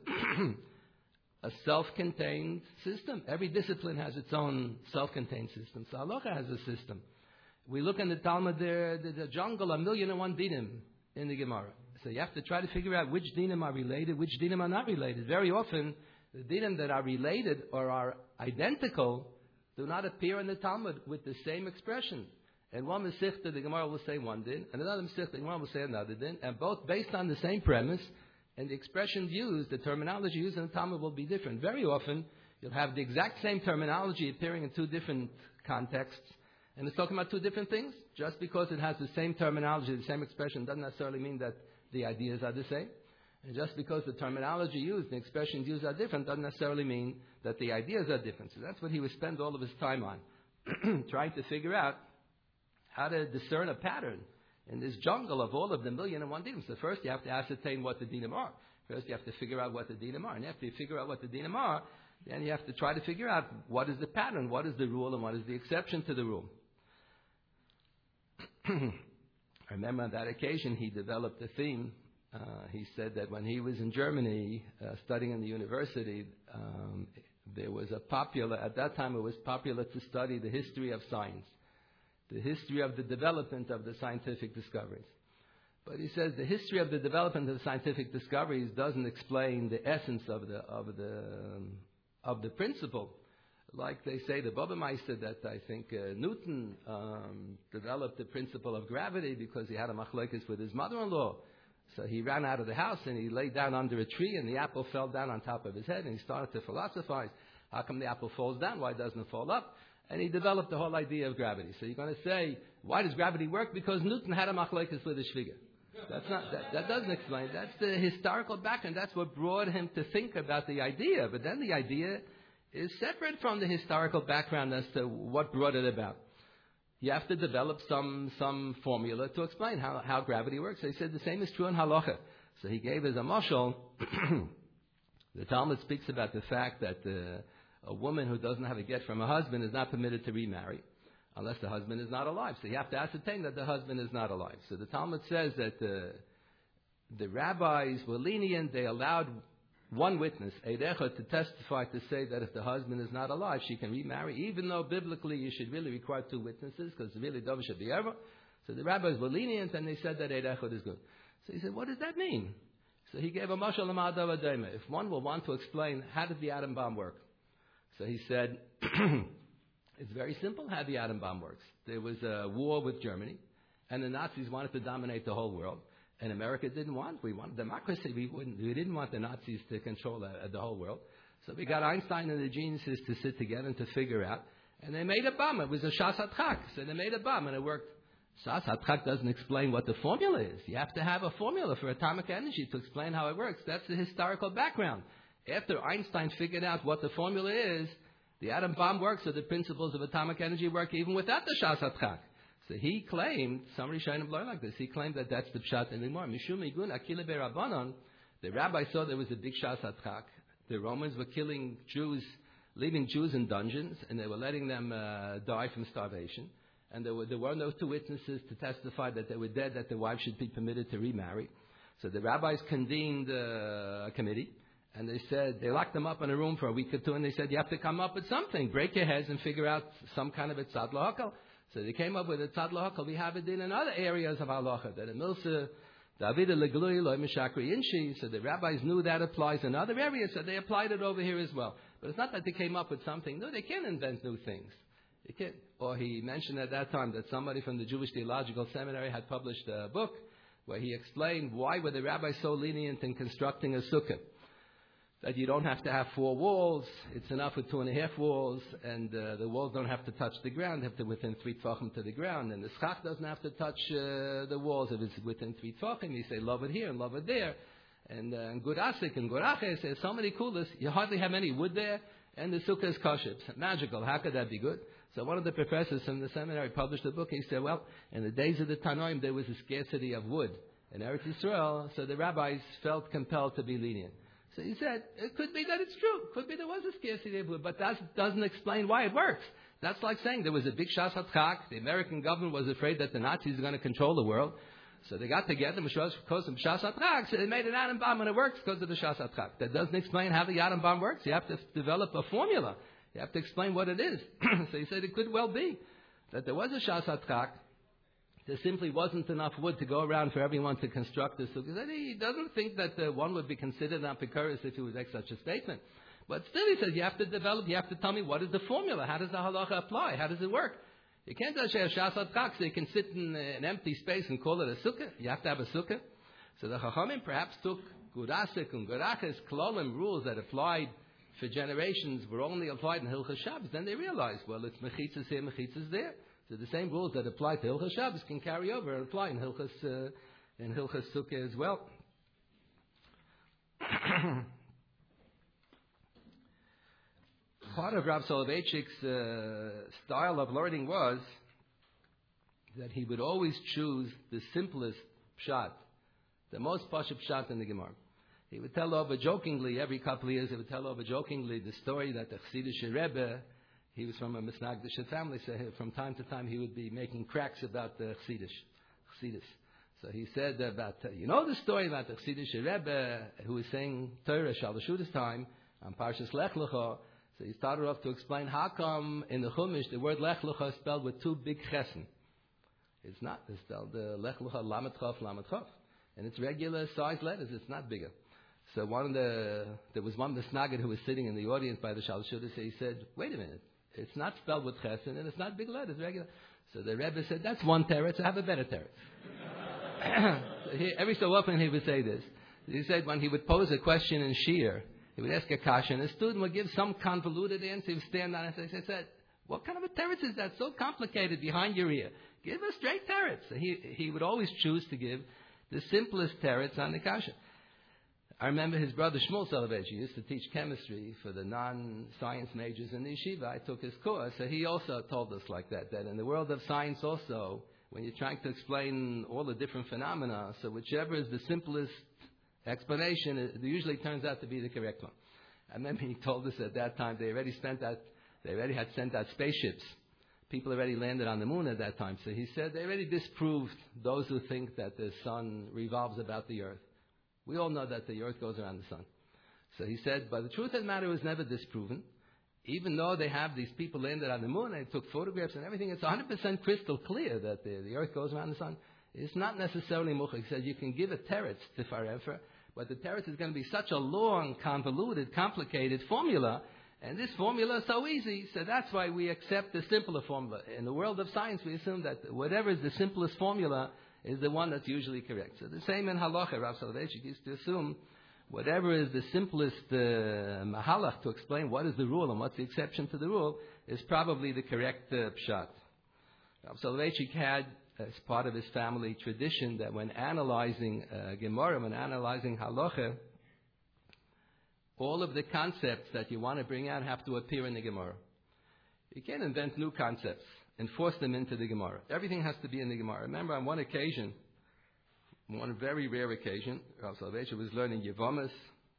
a self-contained system. Every discipline has its own self-contained system. So halacha has a system. We look in the Talmud there, there's a jungle, 1,000,001 dinim in the Gemara. So you have to try to figure out which dinim are related, which dinim are not related. Very often, the dinim that are related or are identical do not appear in the Talmud with the same expression. And one Masechta, the Gemara will say one din, and another Masechta, the Gemara will say another din, and both based on the same premise, and the expressions used, the terminology used in the Talmud will be different. Very often, you'll have the exact same terminology appearing in two different contexts, and it's talking about two different things. Just because it has the same terminology, the same expression, doesn't necessarily mean that the ideas are the same. And just because the terminology used, the expressions used are different, doesn't necessarily mean that the ideas are different. So that's what he would spend all of his time on, trying to figure out how to discern a pattern in this jungle of all of the 1,000,001 dinim. So first you have to ascertain what the dinim are. First you have to figure out what the dinim are. And after you figure out what the dinim are, then you have to try to figure out what is the pattern, what is the rule, and what is the exception to the rule. I remember on that occasion he developed a theme. He said that when he was in Germany studying in the university, there was at that time it was popular to study the history of science, the history of the development of the scientific discoveries. But he says the history of the development of the scientific discoveries doesn't explain the essence of the principle. Like they say, the Baba-Meister, that I think Newton developed the principle of gravity because he had a machlokes with his mother-in-law. So he ran out of the house and he lay down under a tree and the apple fell down on top of his head and he started to philosophize. How come the apple falls down? Why doesn't it fall up? And he developed the whole idea of gravity. So you're going to say, why does gravity work? Because Newton had a machlokes with his shviga. That doesn't explain. That's the historical background. That's what brought him to think about the idea. But then the idea is separate from the historical background as to what brought it about. You have to develop some formula to explain how gravity works. So he said the same is true in halacha. So he gave as a mashal The Talmud speaks about the fact that a woman who doesn't have a get from her husband is not permitted to remarry unless the husband is not alive. So you have to ascertain that the husband is not alive. So the Talmud says that the rabbis were lenient. They allowed one witness, Eidecha, to testify to say that if the husband is not alive, she can remarry, even though biblically you should really require two witnesses because really Dov should be ever. So the rabbis were lenient and they said that Eidecha is good. So he said, what does that mean? So he gave a mashal l'ma'adav adema. If one will want to explain how did the atom bomb work? So he said, it's very simple how the atom bomb works. There was a war with Germany, and the Nazis wanted to dominate the whole world. And America didn't want. We wanted democracy. We didn't want the Nazis to control the whole world. So we got Einstein and the geniuses to sit together and to figure out. And they made a bomb. It was a Shas HaTchak. So they made a bomb, and it worked. Shas HaTchak doesn't explain what the formula is. You have to have a formula for atomic energy to explain how it works. That's the historical background. After Einstein figured out what the formula is, the atom bomb works, so the principles of atomic energy work even without the Shas HaTchak. So he claimed, some Rishonim learn like this, he claimed that that's the pshat in the Gemara. Mishum igun akile be'Rabbanon, the rabbi saw there was a big Shas HaTchak. The Romans were killing Jews, leaving Jews in dungeons, and they were letting them die from starvation. And there were no two witnesses to testify that they were dead, that the wife should be permitted to remarry. So the rabbis convened a committee, and they said, they locked them up in a room for a week or two, and they said, you have to come up with something. Break your heads and figure out some kind of a tzad lahakal. So they came up with a tzad lahakal. We have it in other areas of halacha, that a milsa, Davida leglui loy mishakri inshi. So the rabbis knew that applies in other areas, so they applied it over here as well. But it's not that they came up with something new. They can't invent new things. They can't. Or he mentioned at that time that somebody from the Jewish Theological Seminary had published a book where he explained why were the rabbis so lenient in constructing a sukkah. That you don't have to have 4 walls, it's enough with 2.5 walls, and the walls don't have to touch the ground, they have to within 3 tefachim to the ground, and the schach doesn't have to touch the walls if it's within 3 tefachim. You say love it here and love it there, and gurasik and guraches, there's so many kulas, you hardly have any wood there, and the sukkah is kosher. It's magical, how could that be good? So one of the professors from the seminary published a book. He said, well, in the days of the Tanoim, there was a scarcity of wood in Eretz Yisrael, so the rabbis felt compelled to be lenient. So he said, it could be that it's true. It could be there was a scarcity of wood, but that doesn't explain why it works. That's like saying there was a big Shas HaTchak. The American government was afraid that the Nazis are going to control the world. So they got together because of Shas HaTchak. So they made an atom bomb, and it works because of the Shas HaTchak. That doesn't explain how the atom bomb works. You have to develop a formula. You have to explain what it is. So he said it could well be that there was a Shas HaTchak. There simply wasn't enough wood to go around for everyone to construct this. So he doesn't think that one would be considered an apikoros if he would make such a statement. But still, he says, you have to develop, you have to tell me what is the formula. How does the halacha apply? How does it work? You can't just say a Shas HaTchak so you can sit in an empty space and call it a sukkah. You have to have a sukkah. So the Chachamim perhaps took Gurasik and Guraches, Klolim, rules that applied for generations were only applied in Hilchas Shabbos. Then they realized, well, it's mechitzas here, mechitzas there. So the same rules that apply to Hilchas Shabbos can carry over and apply in Hilchas Sukkah as well. Part of Rav Soloveitchik's style of learning was that he would always choose the simplest pshat, the most pashut pshat in the Gemara. He would tell over jokingly, every couple of years, he would tell over jokingly the story that the Chassidish Rebbe, he was from a Misnagdish family, so from time to time he would be making cracks about the Chassidus. So he said about, you know the story about the Chassidish Rebbe who was saying Torah Shalashudis time on Parshas Lech Lecha. So he started off to explain how come in the Chumash the word Lech Lecha is spelled with 2 big chesed. It's not. It's spelled Lech Lecha Lamed Chaf. And it's regular size letters. It's not bigger. So there was one Misnagid who was sitting in the audience by the Shalashudis. So he said, wait a minute. It's not spelled with chesed and it's not big letters, regular. So the Rebbe said, that's one teretz, I have a better teretz. Every so often he would say this. He said when he would pose a question in Shir, he would ask a kasha, and a student would give some convoluted answer. He would stand on it and say, what kind of a teretz is that so complicated behind your ear? Give a straight teretz. So he would always choose to give the simplest teretz on the kasha. I remember his brother Shmuel Soloveitchik used to teach chemistry for the non-science majors in the yeshiva. I took his course, so he also told us like that in the world of science also, when you're trying to explain all the different phenomena, so whichever is the simplest explanation usually turns out to be the correct one. I remember he told us at that time they already had sent out spaceships. People already landed on the moon at that time. So he said they already disproved those who think that the sun revolves about the earth. We all know that the earth goes around the sun. So he said, but the truth of the matter was never disproven. Even though they have these people landed on the moon, they took photographs and everything, it's 100% crystal clear that the earth goes around the sun. It's not necessarily much. He said you can give a teretz to forever, but the teretz is going to be such a long, convoluted, complicated formula, and this formula is so easy, so that's why we accept the simpler formula. In the world of science, we assume that whatever is the simplest formula is the one that's usually correct. So the same in halacha, Rav Soloveitchik used to assume whatever is the simplest mahalach to explain what is the rule and what's the exception to the rule is probably the correct pshat. Rav Soloveitchik had, as part of his family tradition, that when analyzing Gemara, when analyzing halacha, all of the concepts that you want to bring out have to appear in the Gemara. You can't invent new concepts and force them into the Gemara. Everything has to be in the Gemara. Remember, on one occasion, one very rare occasion, Rav Soloveitchik was learning Yevamis,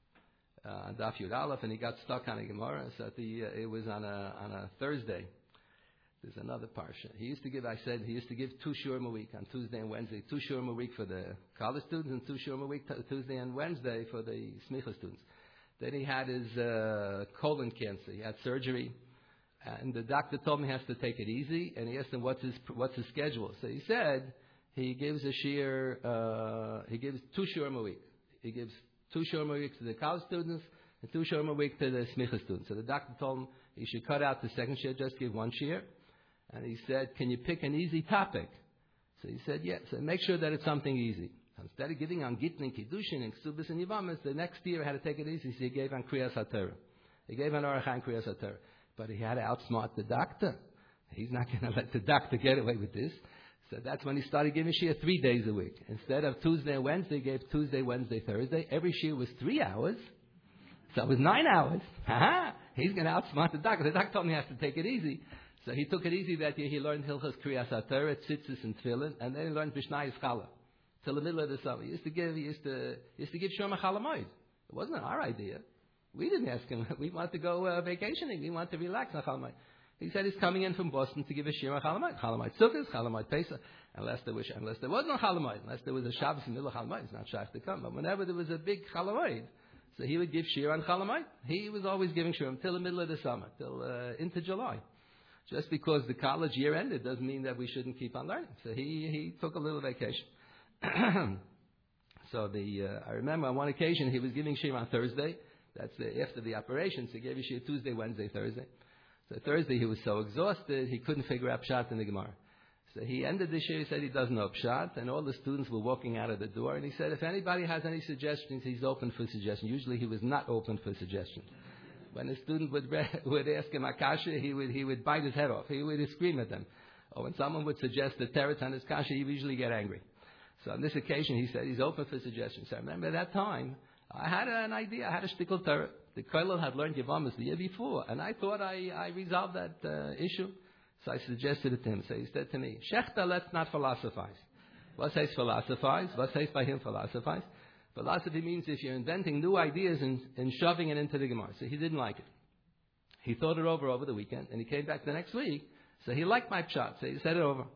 Daf Yud Aleph, and he got stuck on a Gemara. So it was on a Thursday. There's another parsha. He used to give 2 shurim a week on Tuesday and Wednesday, 2 shurim a week for the college students and 2 shurim a week Tuesday and Wednesday for the smicha students. Then he had his colon cancer. He had surgery, and the doctor told him he has to take it easy. And he asked him what's his schedule. So he said he gives a shir. He gives 2 shurim a week. He gives 2 shurim a week to the college students and 2 shurim a week to the smicha students. So the doctor told him he should cut out the second shir, just give 1 shir. And he said, "Can you pick an easy topic?" So he said, "Yes." So make sure that it's something easy. Instead of giving on Gittin and Kiddushin and Ksubis and Yivamis, the next year he had to take it easy, so he gave on Kriyas HaTorah. He gave on Orach Chaim Kriyas HaTorah. But he had to outsmart the doctor. He's not going to let the doctor get away with this. So that's when he started giving shir 3 days a week. Instead of Tuesday and Wednesday, he gave Tuesday, Wednesday, Thursday. Every shir was 3 hours. So it was 9 hours. He's going to outsmart the doctor. The doctor told him he has to take it easy. So he took it easy that year. He learned Hilchas Kriyas HaTorah, Tzitzis and Tefillin, and then he learned Mishnayos Chala till the middle of the summer. He used to give Shoma Chalamoid. It wasn't our idea. We didn't ask him. We wanted to go vacationing. We wanted to relax on Chalamoid. He said he's coming in from Boston to give a shir on Chalamoid. Chalamoid Sukkot, Chalamoid Pesach, unless there wasn't Chalamoid, unless there was a Shabbos in the middle of Chalamoid, it's not shaykh to come. But whenever there was a big Chalamoid, so he would give shir on Chalamoid. He was always giving shir until the middle of the summer, till into July. Just because the college year ended doesn't mean that we shouldn't keep on learning. So he took a little vacation. So I remember on one occasion he was giving shir on Thursday. That's after the operation. So he gave shir Tuesday, Wednesday, Thursday. So Thursday he was so exhausted he couldn't figure out pshat in the Gemara. So he ended the shir. He said he doesn't know pshat, and all the students were walking out of the door. And he said if anybody has any suggestions, he's open for suggestions. Usually he was not open for suggestions. When a student would ask him a kasha, he would bite his head off. He would scream at them. Or when someone would suggest a teretz on his kasha, he would usually get angry. So on this occasion, he said he's open for suggestions. So I remember at that time, I had an idea. I had a shtickle teretz. The kollel had learned Yevamis the year before, and I thought I resolved that issue. So I suggested it to him. So he said to me, Shechta, let's not philosophize. What says philosophize? What says by him philosophize? Philosophy means if you're inventing new ideas and shoving it into the Gemara. So he didn't like it. He thought it over the weekend, and he came back the next week. So he liked my pshat, so he said it over.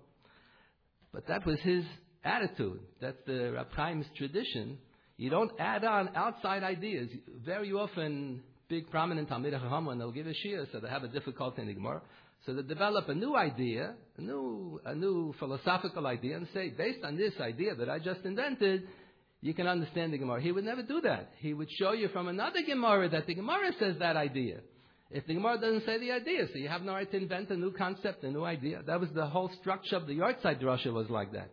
But that was his attitude. That's the Rab Chaim's tradition. You don't add on outside ideas. Very often, big prominent Talmidei Chacham, when they'll give a shir, so they have a difficulty in the Gemara. So they develop a new idea, a new philosophical idea, and say, based on this idea that I just invented, you can understand the Gemara. He would never do that. He would show you from another Gemara that the Gemara says that idea. If the Gemara doesn't say the idea, so you have no right to invent a new concept, a new idea. That was the whole structure of the Yortzeit Drasha was like that.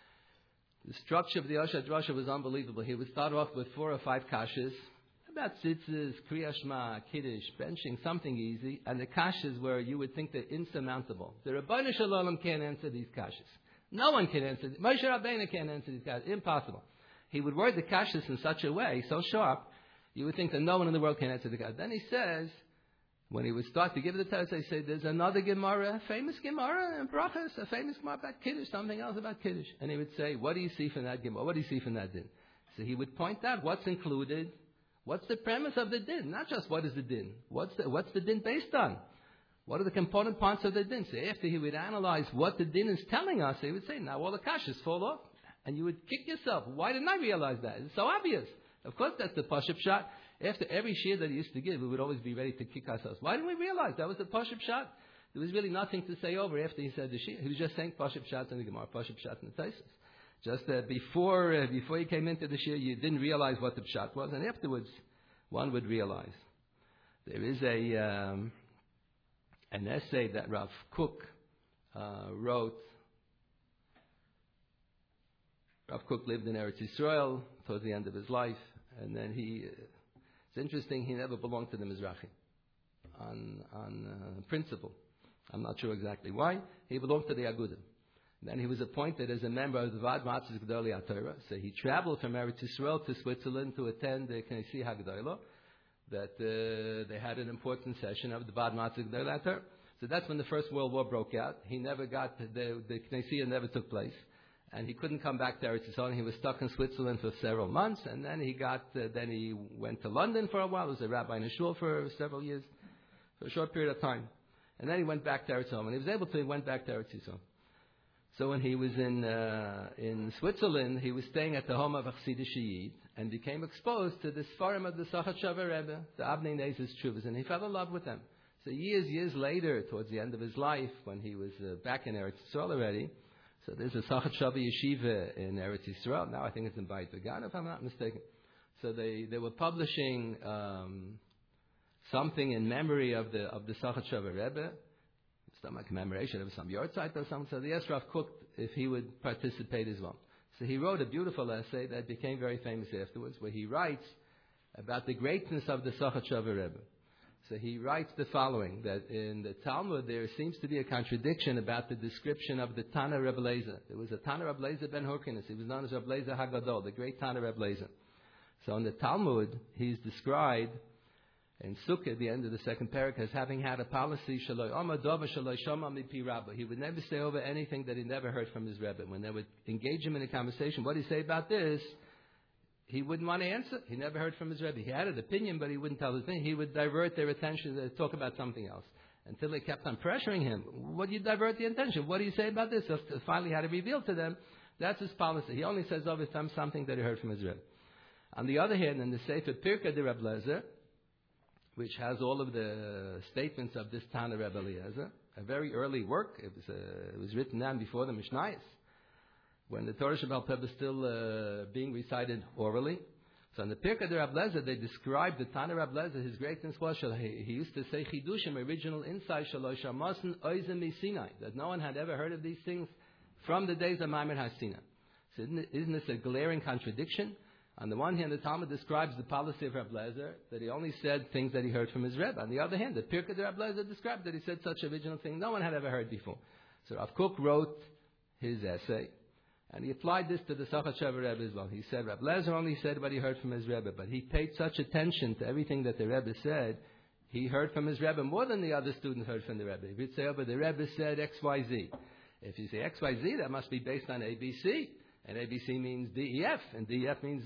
The structure of the Yortzeit Drasha was unbelievable. He would start off with 4 or 5 kashas, about tzitzis, Kriya Shema, Kiddush, benching, something easy, and the kashas where you would think they're insurmountable. The Rabbanu Shalom can't answer these kashas. No one can answer them. Moshe Rabbeinu can't answer these kashas. Impossible. He would word the kashas in such a way, so sharp, you would think that no one in the world can answer the kashas. Then he says, when he would start to give the test, he said, there's another Gemara, a famous Gemara in Brachas, a famous Gemara about Kiddush, something else about Kiddush. And he would say, what do you see from that Gemara? What do you see from that din? So he would point out what's included, what's the premise of the din, not just what is the din. What's the din based on? What are the component parts of the din? So after he would analyze what the din is telling us, he would say, now all the kashas fall off. And you would kick yourself. Why didn't I realize that? It's so obvious. Of course that's the Pashup shot. After every shir that he used to give, we would always be ready to kick ourselves. Why didn't we realize that was the Pashup shot? There was really nothing to say over after he said the shir. He was just saying Pashup shots in the Gemara, Pashup shots in the Taisus. Just before he came into the shir, you didn't realize what the shot was, and afterwards, one would realize. There is an essay that Rav Kook wrote. Rav Kook lived in Eretz Yisrael towards the end of his life, and then it's interesting, he never belonged to the Mizrahi on principle. I'm not sure exactly why. He belonged to the Agudah. Then he was appointed as a member of the Vad Matzis Gdolei HaTorah. So he traveled from Eretz Yisrael to Switzerland to attend the Knesset HaGdolah, that they had an important session of the Vad Matzis Gdolei HaTorah. So that's when the First World War broke out. He never got, the Knesset never took place. And he couldn't come back to Eretz Yisrael. He was stuck in Switzerland for several months. And then he went to London for a while. He was a rabbi in a shul for several years, for a short period of time. And then he went back to Eretz Yisrael. When he was able to, he went back to Eretz Yisrael. So when he was in Switzerland, he was staying at the home of a Chassidish Yid and became exposed to the Sfarim of the Sachatshava Rebbe, the Abnei Nez's Tshuvas, and he fell in love with them. So years later, towards the end of his life, when he was back in Eretz Yisrael already, so there's a Sachatshava Yeshiva in Eretz Yisrael. Now I think it's in Beit Vegan, if I'm not mistaken. So they were publishing something in memory of the Sachatshava Rebbe. Some commemoration of some yahrzeit or something. So they asked Rav Kook if he would participate as well. So he wrote a beautiful essay that became very famous afterwards, where he writes about the greatness of the Sachatshava Rebbe. So he writes the following, that in the Talmud there seems to be a contradiction about the description of the Tana Rebbe Lezer. There was a Tana Rebbe Lezer ben Hurkinus. He was known as Rebbe Lezer HaGadol, the great Tana Rebbe Lezer. So in the Talmud, he's described in Sukkah, at the end of the second parak, as having had a policy, he would never say over anything that he never heard from his Rebbe. When they would engage him in a conversation, what do you say about this? He wouldn't want to answer. He never heard from his Rebbe. He had an opinion, but he wouldn't tell his opinion. He would divert their attention to talk about something else. Until they kept on pressuring him. What do you divert the attention? What do you say about this? So finally he had to reveal to them, that's his policy. He only says over something that he heard from his Rebbe. On the other hand, in the Sefer Pirkei de Reb Lezer, which has all of the statements of this Tana Rebbe Eliezer, a very early work. It was written down before the Mishnayos, when the Torah Shebaal Peh was still being recited orally. So in the Pirkei de Reb Lezer, they describe the Tana Rebbe Lezer, his greatness was, he used to say, Chidushim, original insight, Shalosh Amasin Oizem Sinai, that no one had ever heard of these things from the days of Maimon HaSinai. So isn't this a glaring contradiction? On the one hand, the Talmud describes the policy of Reb Lezer, that he only said things that he heard from his Rebbe. On the other hand, the Pirkei de Reb Lezer described that he said such original thing no one had ever heard before. So Rav Kook wrote his essay, and he applied this to the Sachatshava Rebbe as well. He said Reb Lezer only said what he heard from his Rebbe, but he paid such attention to everything that the Rebbe said, he heard from his Rebbe more than the other students heard from the Rebbe. If you'd say, oh, but the Rebbe said X, Y, Z. If you say X, Y, Z, that must be based on ABC. And ABC means DEF, and DEF means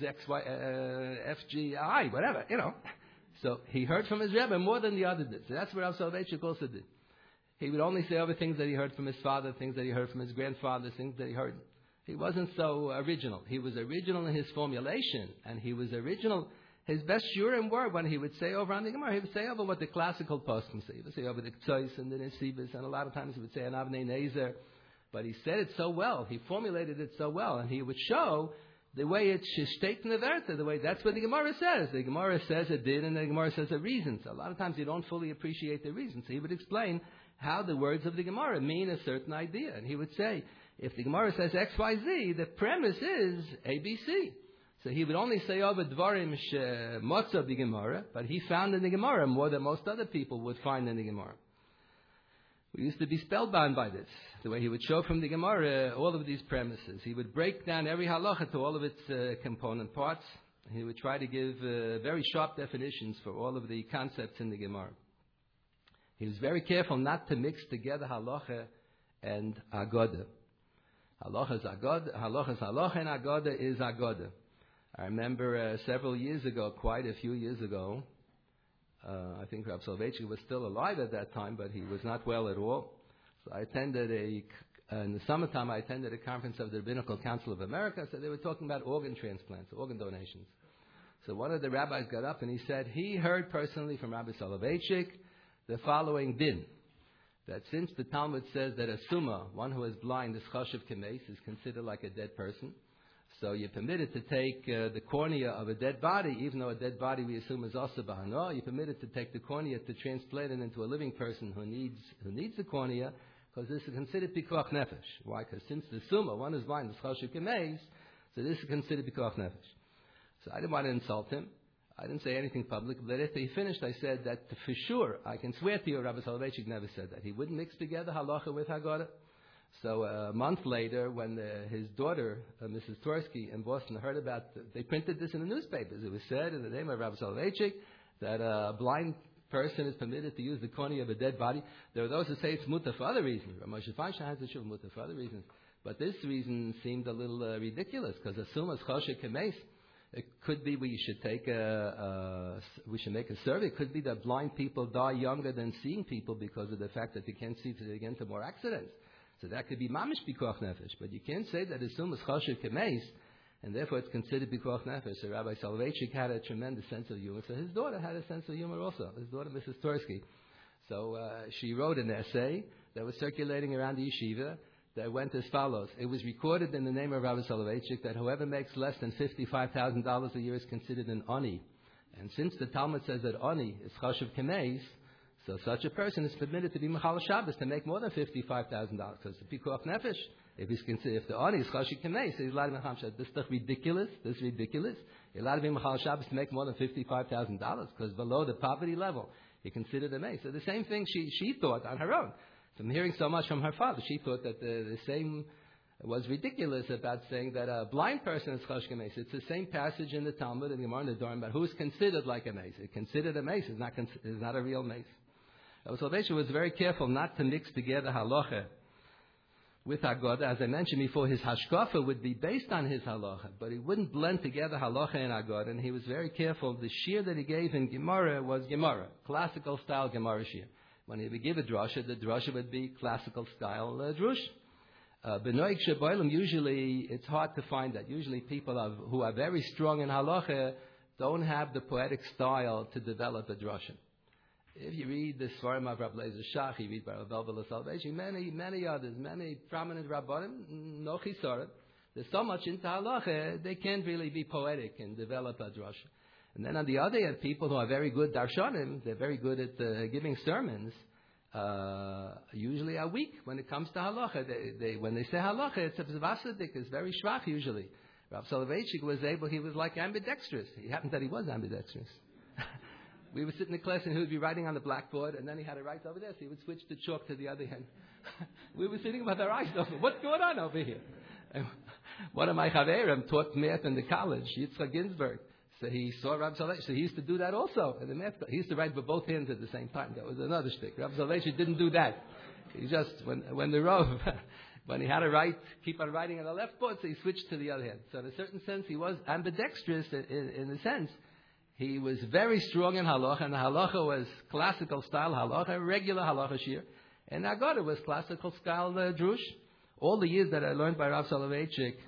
FGI, whatever, So he heard from his Rebbe more than the other did. So that's what Rav Soloveitchik also did. He would only say other things that he heard from his father, things that he heard from his grandfather, things that he heard. He wasn't so original. He was original in his formulation, and he was original. His best shurim were when he would say over on the Gemara, he would say over what the classical poskim say. He would say over the Ktsois and the Nesibis, and a lot of times he would say an Avnei Nezer. But he said it so well, he formulated it so well, and he would show the way it's shteit neverta, the way that's what the Gemara says. The Gemara says it did, and the Gemara says a reason. So a lot of times you don't fully appreciate the reason. So he would explain how the words of the Gemara mean a certain idea. And he would say, if the Gemara says X, Y, Z, the premise is ABC. So he would only say over dvarim motza the Gemara, but he found in the Gemara more than most other people would find in the Gemara. We used to be spellbound by this, the way he would show from the Gemara all of these premises. He would break down every halacha to all of its component parts. He would try to give very sharp definitions for all of the concepts in the Gemara. He was very careful not to mix together halacha and agoda. Halacha is agoda, and agoda is agoda. I remember several years ago, quite a few years ago, I think Rabbi Soloveitchik was still alive at that time, but he was not well at all. So I attended in the summertime, I attended a conference of the Rabbinical Council of America. So they were talking about organ transplants, organ donations. So one of the rabbis got up and he said he heard personally from Rabbi Soloveitchik the following din, that since the Talmud says that a summa, one who is blind, is chashuv kemeis, is considered like a dead person, so you're permitted to take the cornea of a dead body, even though a dead body we assume is also bahano, you're permitted to take the cornea to transplant it into a living person who needs the cornea, because this is considered pikuach nefesh. Why? Because since the summa, one who is blind, is chashuv kemeis, so this is considered pikuach nefesh. So I didn't want to insult him. I didn't say anything public, but after he finished, I said that for sure, I can swear to you, Rabbi Soloveitchik never said that. He wouldn't mix together halacha with Haggadah. So a month later, when his daughter, Mrs. Torsky in Boston, heard about they printed this in the newspapers. It was said in the name of Rabbi Soloveitchik that a blind person is permitted to use the cornea of a dead body. There are those who say it's mutter for other reasons. Moshe Feinstein has a shuv mutter for other reasons. But this reason seemed a little ridiculous, because assume as choshe kemeis. It could be we should make a survey. It could be that blind people die younger than seeing people because of the fact that they can't see, so they get into more accidents. So that could be mamish pikuach nefesh. But you can't say that assume as chashiv kemeis, and therefore it's considered pikuach nefesh. So Rabbi Soloveitchik had a tremendous sense of humor. So his daughter had a sense of humor also. His daughter, Mrs. Torsky. So she wrote an essay that was circulating around the yeshiva that went as follows. It was recorded in the name of Rabbi Soloveitchik that whoever makes less than $55,000 a year is considered an ani. And since the Talmud says that ani is chashuv kemeis, so such a person is permitted to be Mechal Shabbos to make more than $55,000 because the pikuach nefesh. If the ani is chashuv kemeis, he's allowed to be Mechal Shabbos. This is ridiculous. This is ridiculous. You're allowed to be Mechal Shabbos to make more than $55,000 because below the poverty level, you consider the mace. So the same thing she thought on her own. From hearing so much from her father, she thought that the same was ridiculous about saying that a blind person is chashuv kemeis. It's the same passage in the Talmud and the Gemara and the Dorim about who is considered like a mace. It's considered a mace. It's not a real mace. Rabbi Soloveitchik was very careful not to mix together halacha with Haggadah. As I mentioned before, his hashkafa would be based on his halacha, but he wouldn't blend together halacha and Haggadah, and he was very careful. The shir that he gave in Gemara was Gemara, classical style Gemara shir. When he would give a drasha, the drasha would be classical style drush. Benoig Sheboilim, usually it's hard to find that. Usually people who are very strong in halacha don't have the poetic style to develop a drasha. If you read the Svarim of Rabbi Lezer Shach, you read by Rabbi Elvel Salvation, many others, many prominent Rabbanim, no chisarim. There's so much into halacha, they can't really be poetic and develop a drasha. And then on the other hand, people who are very good darshanim, they're very good at giving sermons, usually are weak when it comes to halacha. When they say halacha, it's a vasadik, it's very shvach usually. Rav Soloveitchik he was like ambidextrous. It happened that he was ambidextrous. We would sit in the class and he would be writing on the blackboard, and then he had to write over there, so he would switch the chalk to the other hand. We were sitting with our eyes open. What's going on over here? And one of my chaverim taught math in the college, Yitzchak Ginsburg. So he saw Rabbi Soloveitchik. So he used to do that also in the math class. He used to write with both hands at the same time. That was another shtick. Rabbi Soloveitchik didn't do that. He just, when the Rav, when he had to keep on writing on the left board, so he switched to the other hand. So in a certain sense, he was ambidextrous in the sense. He was very strong in halacha, and the halacha was classical style halacha, regular halacha shir. And Haggadah was classical style drush. All the years that I learned by Rav Soloveitchik,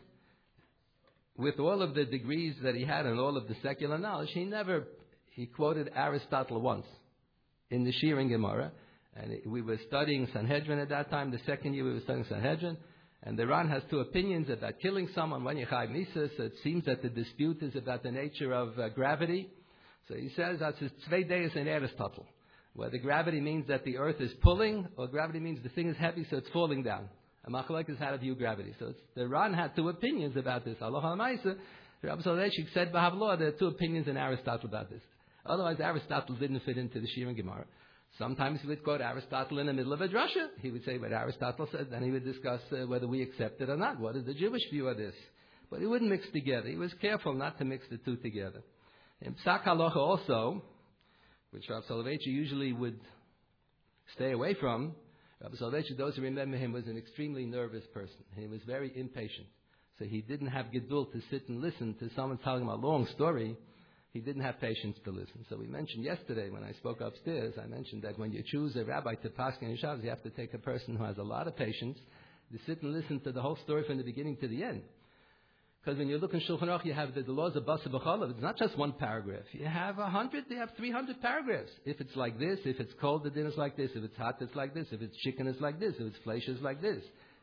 with all of the degrees that he had and all of the secular knowledge, he quoted Aristotle once in the Shir and Gemara. And we were studying Sanhedrin at that time. The second year we were studying Sanhedrin. And the Ran has two opinions about killing someone when you chayv mises. So it seems that the dispute is about the nature of gravity. So he says that's his zwei deis in Aristotle, where the gravity means that the earth is pulling, or gravity means the thing is heavy, so it's falling down. A machlokes is how to view gravity. So the Ran had two opinions about this. Allah HaMaisa, Rabbi Soloveitchik said, B'Havloah, there are two opinions in Aristotle about this. Otherwise, Aristotle didn't fit into the Shir and Gemara. Sometimes he would quote Aristotle in the middle of a drasha. He would say what Aristotle said, then he would discuss whether we accept it or not. What is the Jewish view of this? But he wouldn't mix together. He was careful not to mix the two together. In Psak Halacha also, which Rabbi Soloveitchik usually would stay away from, Rabbi Soloveitchik, those who remember him, was an extremely nervous person. He was very impatient. So he didn't have gedul to sit and listen to someone telling him a long story. He didn't have patience to listen. So we mentioned yesterday when I spoke upstairs, I mentioned that when you choose a rabbi to paskin Shabbos, you have to take a person who has a lot of patience to sit and listen to the whole story from the beginning to the end. Because when you look in Shulchan Aruch, you have the laws of Basa B'chalav. It's not just one paragraph. You have 100, you have 300 paragraphs. If it's like this, if it's cold, the dinner's like this. If it's hot, it's like this. If it's chicken, it's like this. If it's flesh, it's like this.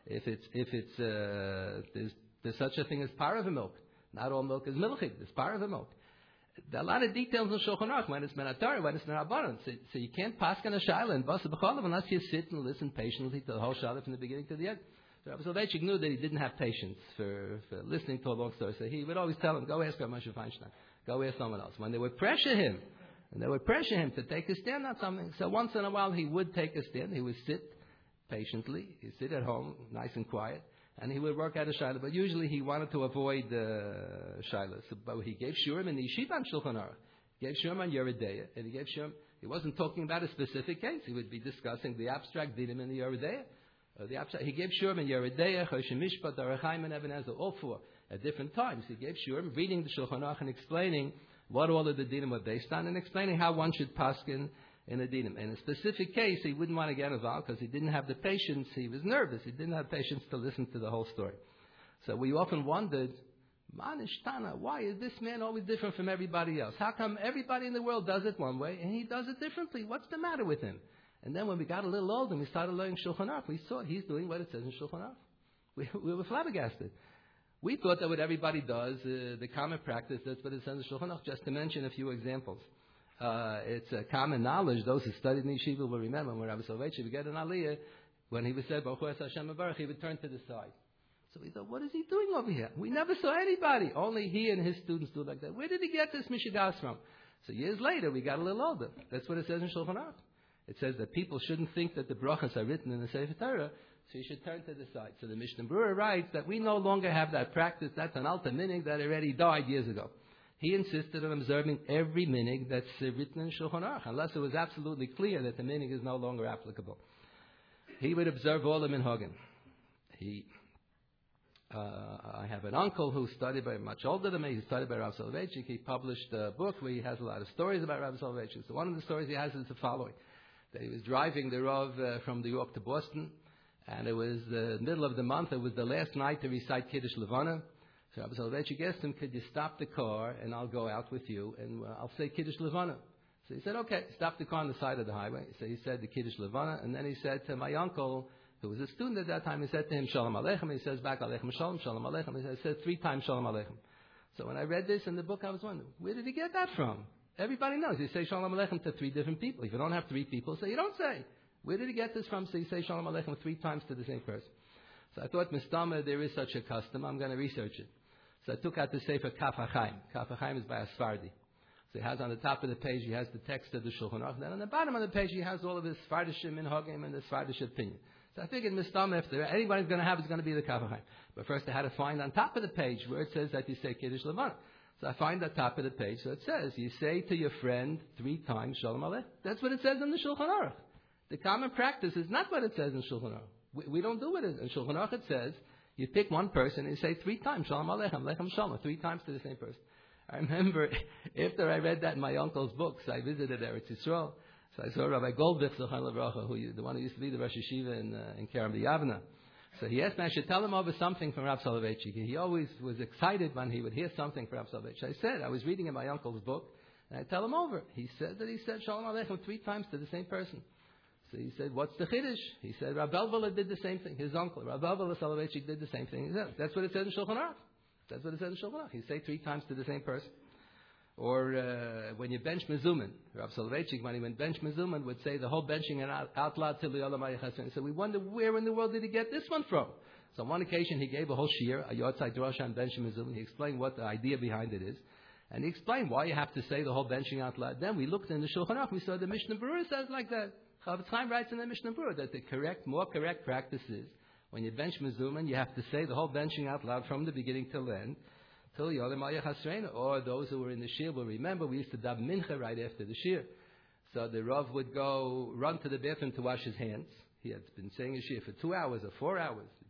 There's such a thing as parava milk. Not all milk is milchig. There's parava milk. There are a lot of details in Shulchan Aruch when it's Menatar, when it's Merabanan. So you can't paskin a shaila in Basa B'chalav unless you sit and listen patiently to the whole shaila from the beginning to the end. So Rabbi Soloveitchik knew that he didn't have patience for listening to a long story. So he would always tell him, go ask Rabbi Moshe Feinstein. Go ask someone else. When they would pressure him to take a stand on something, so once in a while he would take a stand. He would sit patiently. He'd sit at home, nice and quiet, and he would work out a shaila. But usually he wanted to avoid shaila. So, but he gave shurim in the yeshiva on Shulchan Aruch. He gave shurim on Yoreh De'ah, and he gave shurim. He wasn't talking about a specific case. He would be discussing the abstract dinim in the Yoreh De'ah. He gave shurim in Yoreh De'ah, Choshen Mishpat, Orach Chaim, and Eben Ezra, all four at different times. He gave shurim, reading the Shulchan Aruch and explaining what all of the dinim were based on, and explaining how one should paskin in a dinim. In a specific case, he wouldn't want to get involved because he didn't have the patience. He was nervous. He didn't have patience to listen to the whole story. So we often wondered, Manishtana, why is this man always different from everybody else? How come everybody in the world does it one way and he does it differently? What's the matter with him? And then when we got a little older and we started learning Shulchan Aruch, we saw he's doing what it says in Shulchan Aruch. We were flabbergasted. We thought that what everybody does, the common practice, that's what it says in Shulchan Aruch. Just to mention a few examples. It's a common knowledge. Those who studied in yeshiva will remember when Rabbi Soloveitchik would get an aliyah, when he would say, Baruch Hu Hashem Baruch, he would turn to the side. So we thought, what is he doing over here? We never saw anybody. Only he and his students do like that. Where did he get this Mishigas from? So years later, we got a little older. That's what it says in Shulchan Aruch. It says that people shouldn't think that the brachas are written in the Sefer Torah, so you should turn to the side. So the Mishnah Berurah writes that we no longer have that practice. That's an alta minig that already died years ago. He insisted on observing every minig that's written in Shulchan Aruch, unless it was absolutely clear that the minig is no longer applicable. He would observe all the minhagim. I have an uncle who studied by much older than me. He studied by Rav Soloveitchik. He published a book where he has a lot of stories about Rav Soloveitchik. So one of the stories he has is the following. That he was driving the Rav from New York to Boston, and it was the middle of the month. It was the last night to recite Kiddush Levana. So Rav Soloveitchik asked him, could you stop the car and I'll go out with you and I'll say Kiddush Levana. So he said, okay. Stop the car on the side of the highway. So he said the Kiddush Levana, and then he said to my uncle, who was a student at that time, he said to him, Shalom Aleichem. He says back, Aleichem Shalom, Shalom Aleichem. He said 3 times Shalom Aleichem. So when I read this in the book, I was wondering, where did he get that from? Everybody knows. You say Shalom Aleichem to 3 different people. If you don't have 3 people, so you don't say. Where did he get this from? So you say Shalom Aleichem 3 times to the same person. So I thought, Mistama, there is such a custom. I'm going to research it. So I took out the Sefer Kaf HaChaim. Kaf HaChaim is by a Sfardi. So he has on the top of the page, he has the text of the Shulchan Aruch. Then on the bottom of the page, he has all of his Sfardishim minhagim and the Sfardish opinion. So I figured, Mistama, if anybody's going to have, it's going to be the Kaf HaChaim. But first I had to find on top of the page where it says that you say Kiddush Levana. So I find the top of the page. So it says, you say to your friend 3 times Shalom Aleichem. That's what it says in the Shulchan Aruch. The common practice is not what it says in Shulchan Aruch. We don't do it in Shulchan Aruch. It says, you pick one person and you say 3 times Shalom Aleichem, Lechem Shalom, 3 times to the same person. I remember after I read that in my uncle's books, I visited Eretz Yisrael. So I saw Rabbi Goldvich, the one who used to be the Rosh Yeshiva in Kerem B'Yavna. So he asked me I should tell him over something from Rav Soloveitchik. He always was excited when he would hear something from Rav Soloveitchik. I said, I was reading in my uncle's book, and I tell him over. He said Shalom Aleichem 3 times to the same person. So he said, what's the Chiddush? He said, Rav Belvela did the same thing. His uncle, Rav Belvela Soloveitchik, did the same thing. He said, that's what it says in Shulchan Aruch. That's what it says in Shulchan Aruch. He say 3 times to the same person. Or when you bench mezuman, Rav Soloveitchik, when he went bench mezuman, would say the whole benching and out loud till the Olam HaYachassin. So we wonder where in the world did he get this one from? So on one occasion he gave a whole shiur, a Yotzai Drosha on bench mezuman. He explained what the idea behind it is. And he explained why you have to say the whole benching out loud. Then we looked in the Shulchan Aruch, we saw the Mishnah Berurah says like that. Chavetz Chaim writes in the Mishnah Berurah that the more correct practice is when you bench mezuman, you have to say the whole benching out loud from the beginning till the end. Till Yolim Hayachasreina, or those who were in the shir will remember we used to dab mincha right after the shir. So the Rav would go run to the bathroom to wash his hands. He had been saying his shir for 2 hours or 4 hours,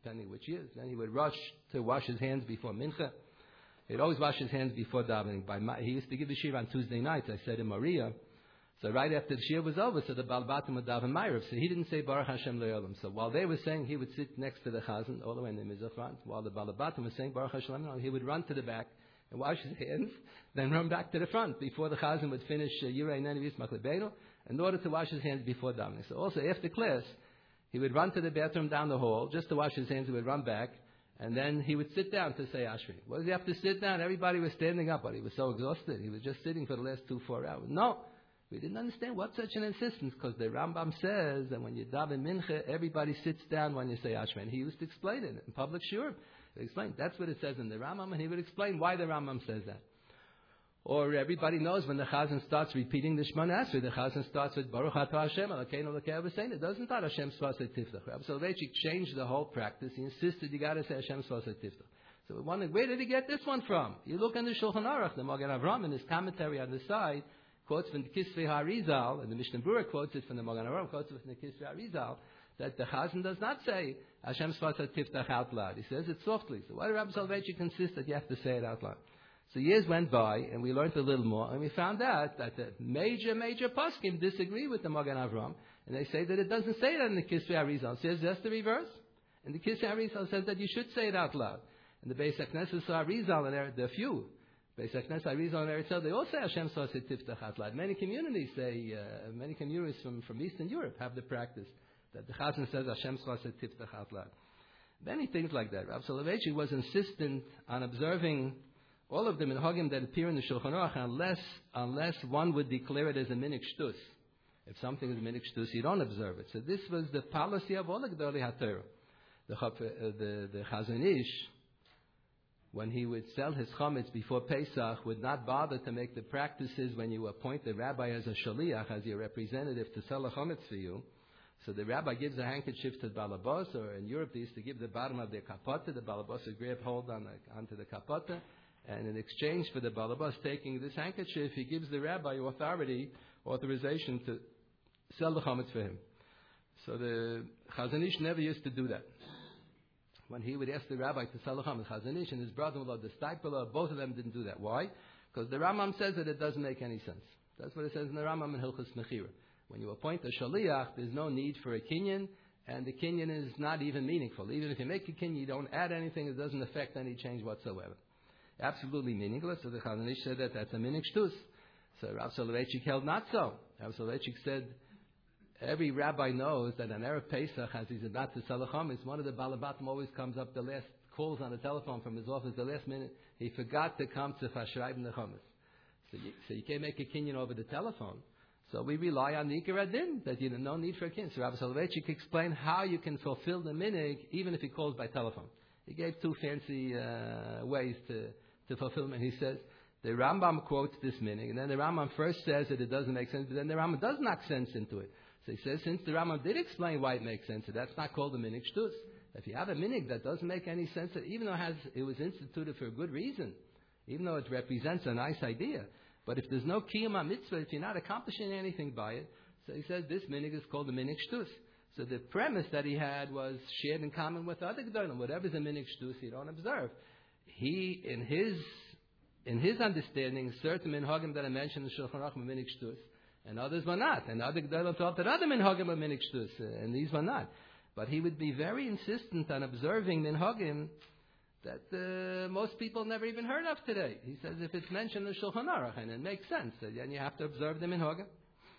depending which years. Then he would rush to wash his hands before mincha. He'd always wash his hands before davening. He used to give the shiur on Tuesday nights. I said in Maria. So right after the shiur was over, so the Baal Batim would daven Ma'ariv. So he didn't say Baruch Hashem Le'olam. So while they were saying, he would sit next to the Chazan, all the way in the mizrach front. While the Baal Batim was saying Baruch Hashem Le'olam, he would run to the back and wash his hands, then run back to the front before the Chazan would finish Yirei Neniv Yismach Lebeinu in order to wash his hands before davening. So also after class, he would run to the bathroom down the hall just to wash his hands. He would run back, and then he would sit down to say Ashri. What does he have to sit down? Everybody was standing up, but he was so exhausted. He was just sitting for the last 2-4 hours. No. We didn't understand what's such an insistence, because the Rambam says that when you daven mincha, everybody sits down when you say Ashra. And he used to explain it in public shiur. He explained that's what it says in the Rambam, and he would explain why the Rambam says that. Or everybody knows when the Chazan starts repeating the Shemona Esrei, the Chazan starts with Baruch Atah Hashem Elokeinu Elokei Avosseinu. It doesn't start Hashem Sfasei Tiftach. Rabbi Soloveitchik changed the whole practice. He insisted you got to say Hashem Sfasei Tiftach. So we wondered, where did he get this one from? You look in the Shulchan Aruch, the Magen Avram, in his commentary on the side, quotes from the Kisvei HaRizal, and the Mishnah Berurah quotes it from the Magen Avraham, quotes it from the Kisvei HaRizal, that the Chazan does not say Hashem Sfasei Tiftach out loud. He says it softly. So why did Rabbi Soloveitchik insist that you have to say it out loud? So years went by, and we learned a little more, and we found out that the major poskim disagree with the Magen Avraham, and they say that it doesn't say that in the Kisvei HaRizal. It says just the reverse. And the Kisvei HaRizal says that you should say it out loud. And the Beis HaKnesses HaRizal, and there are few Beis HaKnesses HaRizal and Eretz Yisrael, they all say Hashem Sfasei Tiftach out loud. Many communities say, many communities from Eastern Europe have the practice that the Chazan says Hashem Sfasei Tiftach out loud. Many things like that. Rav Soloveitchik was insistent on observing all of the minhagim that appear in the Shulchan Aruch, unless one would declare it as a minik shtus. If something is minik shtus, you don't observe it. So this was the policy of all the Gedolei HaTorah. The Chazon Ish, when he would sell his chametz before Pesach, would not bother to make the practices when you appoint the rabbi as a shaliach, as your representative, to sell a chametz for you. So the rabbi gives a handkerchief to the balabos, or in Europe they used to give the bottom of their kapota. The balabos would grab hold onto the kapota, and in exchange for the balabos taking this handkerchief, he gives the rabbi authorization to sell the chametz for him. So the Chazon Ish never used to do that. When he would ask the rabbi to sell the chametz, Chazon Ish and his brother-in-law, the Steipler, both of them didn't do that. Why? Because the Rambam says that it doesn't make any sense. That's what it says in the Rambam in Hilchos Mechira. When you appoint a shaliach, there's no need for a kinyan, and the kinyan is not even meaningful. Even if you make a kinyan, you don't add anything, it doesn't affect any change whatsoever. Absolutely meaningless. So the Chazon Ish said that that's a minik shtus. So Rav Soloveitchik held not so. Rav Soloveitchik said, every rabbi knows that on Erev Pesach, as he's about to sell a chametz, one of the balabatim always comes up calls on the telephone from his office the last minute. He forgot to come to Fashraib the chametz. So you can't make a kinyan over the telephone. So we rely on the Ikar Adin, that you no need for a kinyan. So Rabbi Soloveitchik explained how you can fulfill the minig even if he calls by telephone. He gave two fancy ways to fulfill it. He says, the Rambam quotes this minig, and then the Rambam first says that it doesn't make sense, but then the Rambam does knock sense into it. So he says, since the Rambam did explain why it makes sense, so that's not called a minig shtus. If you have a minig that doesn't make any sense, even though it was instituted for a good reason, even though it represents a nice idea, but if there's no kiyum mitzvah, if you're not accomplishing anything by it, so he says this minig is called a minig shtus. So the premise that he had was shared in common with other gedolim. Whatever's a minig shtus, you don't observe. He, in his understanding, certain minhagim that I mentioned in Shulchan Aruch were minig shtus, and others were not. And other gedolim thought that other minhagim were minig shtus, and these were not. But he would be very insistent on observing minhagim that most people never even heard of today. He says if it's mentioned in Shulchan Aruch and it makes sense, then you have to observe the minhagim.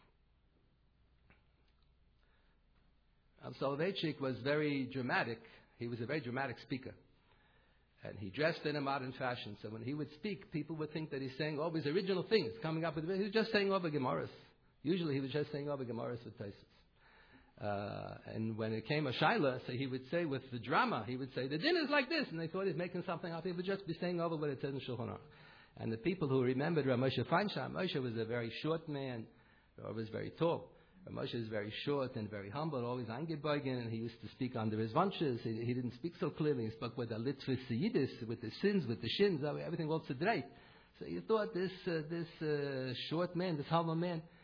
Soloveitchik was very dramatic. He was a very dramatic speaker. And he dressed in a modern fashion. So when he would speak, people would think that he's saying all these original things, coming up with... He was just saying over Gemaras. Usually he was just saying over Gemaras with Taisus. And when it came a Shaila, so he would say with the drama, he would say, the din is like this. And they thought he's making something up. He would just be saying over what it says in Shulchan Aruch. And the people who remembered Rav Moshe Feinstein, Moshe was a very short man, or was very tall. Moshe is very short and very humble, always angebogen, and he used to speak under his vanches. He didn't speak so clearly. He spoke with a litvis yidis, with the sins, with the shins, everything was straight. So you thought this short man, this humble man,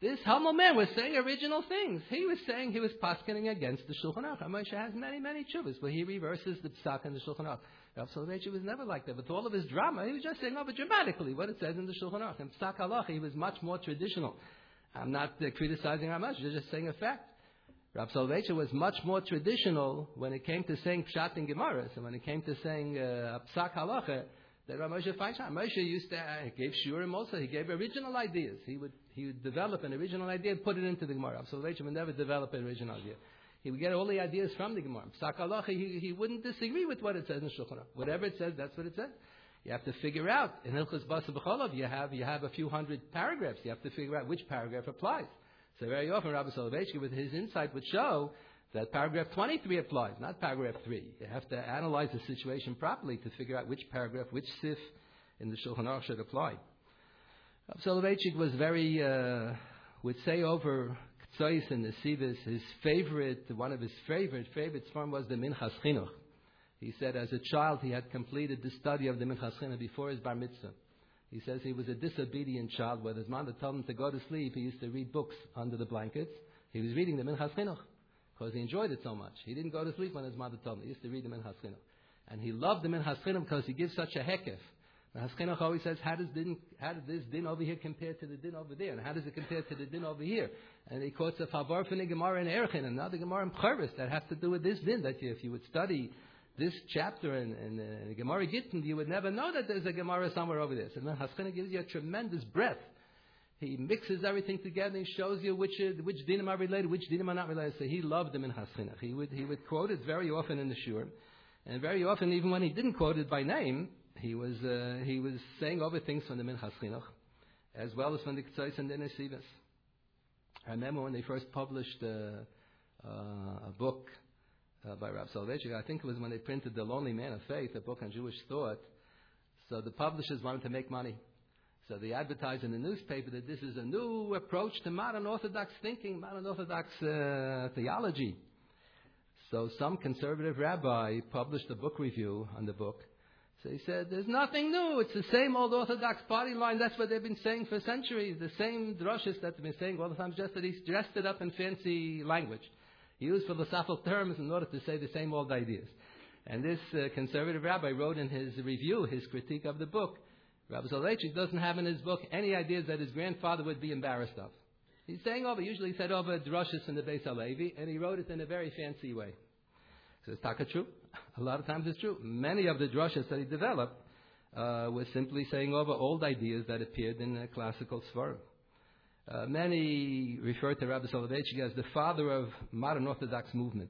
This humble man was saying original things. He was saying he was paskening against the Shulchan Aruch. Moshe has many, many tshuvas where he reverses the psak in the Shulchan Aruch. Rav Soloveitchik was never like that. With all of his drama, he was just saying over dramatically what it says in the Shulchan Aruch. In psak halacha, he was much more traditional. I'm not criticizing Ramash, just saying a fact. Rav Soloveitchik was much more traditional when it came to saying pshat in Gemaras, and when it came to saying psak halacha, that Rav Moshe Feinstein. Moshe used to gave shiurim also. He gave original ideas. He would develop an original idea and put it into the Gemara. Rav Soloveitchik would never develop an original idea. He would get all the ideas from the Gemara. Psak halacha, he wouldn't disagree with what it says in Shulchan Aruch. Whatever it says, that's what it says. You have to figure out in Hilchos Basa B'Cholov. You have a few hundred paragraphs. You have to figure out which paragraph applies. So very often, Rabbi Soloveitchik, with his insight, would show that paragraph 23 applies, not paragraph 3. You have to analyze the situation properly to figure out which paragraph, which sif in the Shulchan Aruch should apply. Rabbi Soloveitchik was very, would say over Ktsois and Nesivos, one of his favorite form was the Minchas Chinuch. He said as a child he had completed the study of the Minchas Chinuch before his bar mitzvah. He says he was a disobedient child. When his mother told him to go to sleep, he used to read books under the blankets. He was reading the Minchas Chinuch because he enjoyed it so much. He didn't go to sleep when his mother told him. He used to read the Minchas Chinuch. And he loved the Minchas Chinuch because he gives such a hekef. Minchas Chinuch always says, how does this din over here compare to the din over there? And how does it compare to the din over here? And he quotes a Chavar from the Gemara in Erchin, and another Gemara in Pchervis that have to do with this din, that if you would study this chapter in the Gemara Gittin, you would never know that there's a Gemara somewhere over there. So Minchas Chinuch gives you a tremendous breadth. He mixes everything together and shows you which dinim are related, which dinim are not related. So he loved the Minchas Chinuch. He would quote it very often in the shur, and very often, even when he didn't quote it by name, he was saying over things from the Minchas Chinuch, as well as from the Ktsois and the Nesivos. I remember when they first published a book by Rav Soloveitchik. I think it was when they printed The Lonely Man of Faith, a book on Jewish thought. So the publishers wanted to make money. So they advertised in the newspaper that this is a new approach to modern Orthodox thinking, modern Orthodox theology. So some conservative rabbi published a book review on the book. So he said, there's nothing new. It's the same old Orthodox party line. That's what they've been saying for centuries. The same drushes that they've been saying all the time, just that he's dressed it up in fancy language. He used philosophical terms in order to say the same old ideas. And this conservative rabbi wrote in his review, his critique of the book, Rabbi Soloveitchik doesn't have in his book any ideas that his grandfather would be embarrassed of. He's saying usually he said over drushes in the Beis Halevi, and he wrote it in a very fancy way. So it's taka true. A lot of times it's true. Many of the drushes that he developed were simply saying over old ideas that appeared in classical Sfarim. Many refer to Rabbi Soloveitchik as the father of modern Orthodox movement.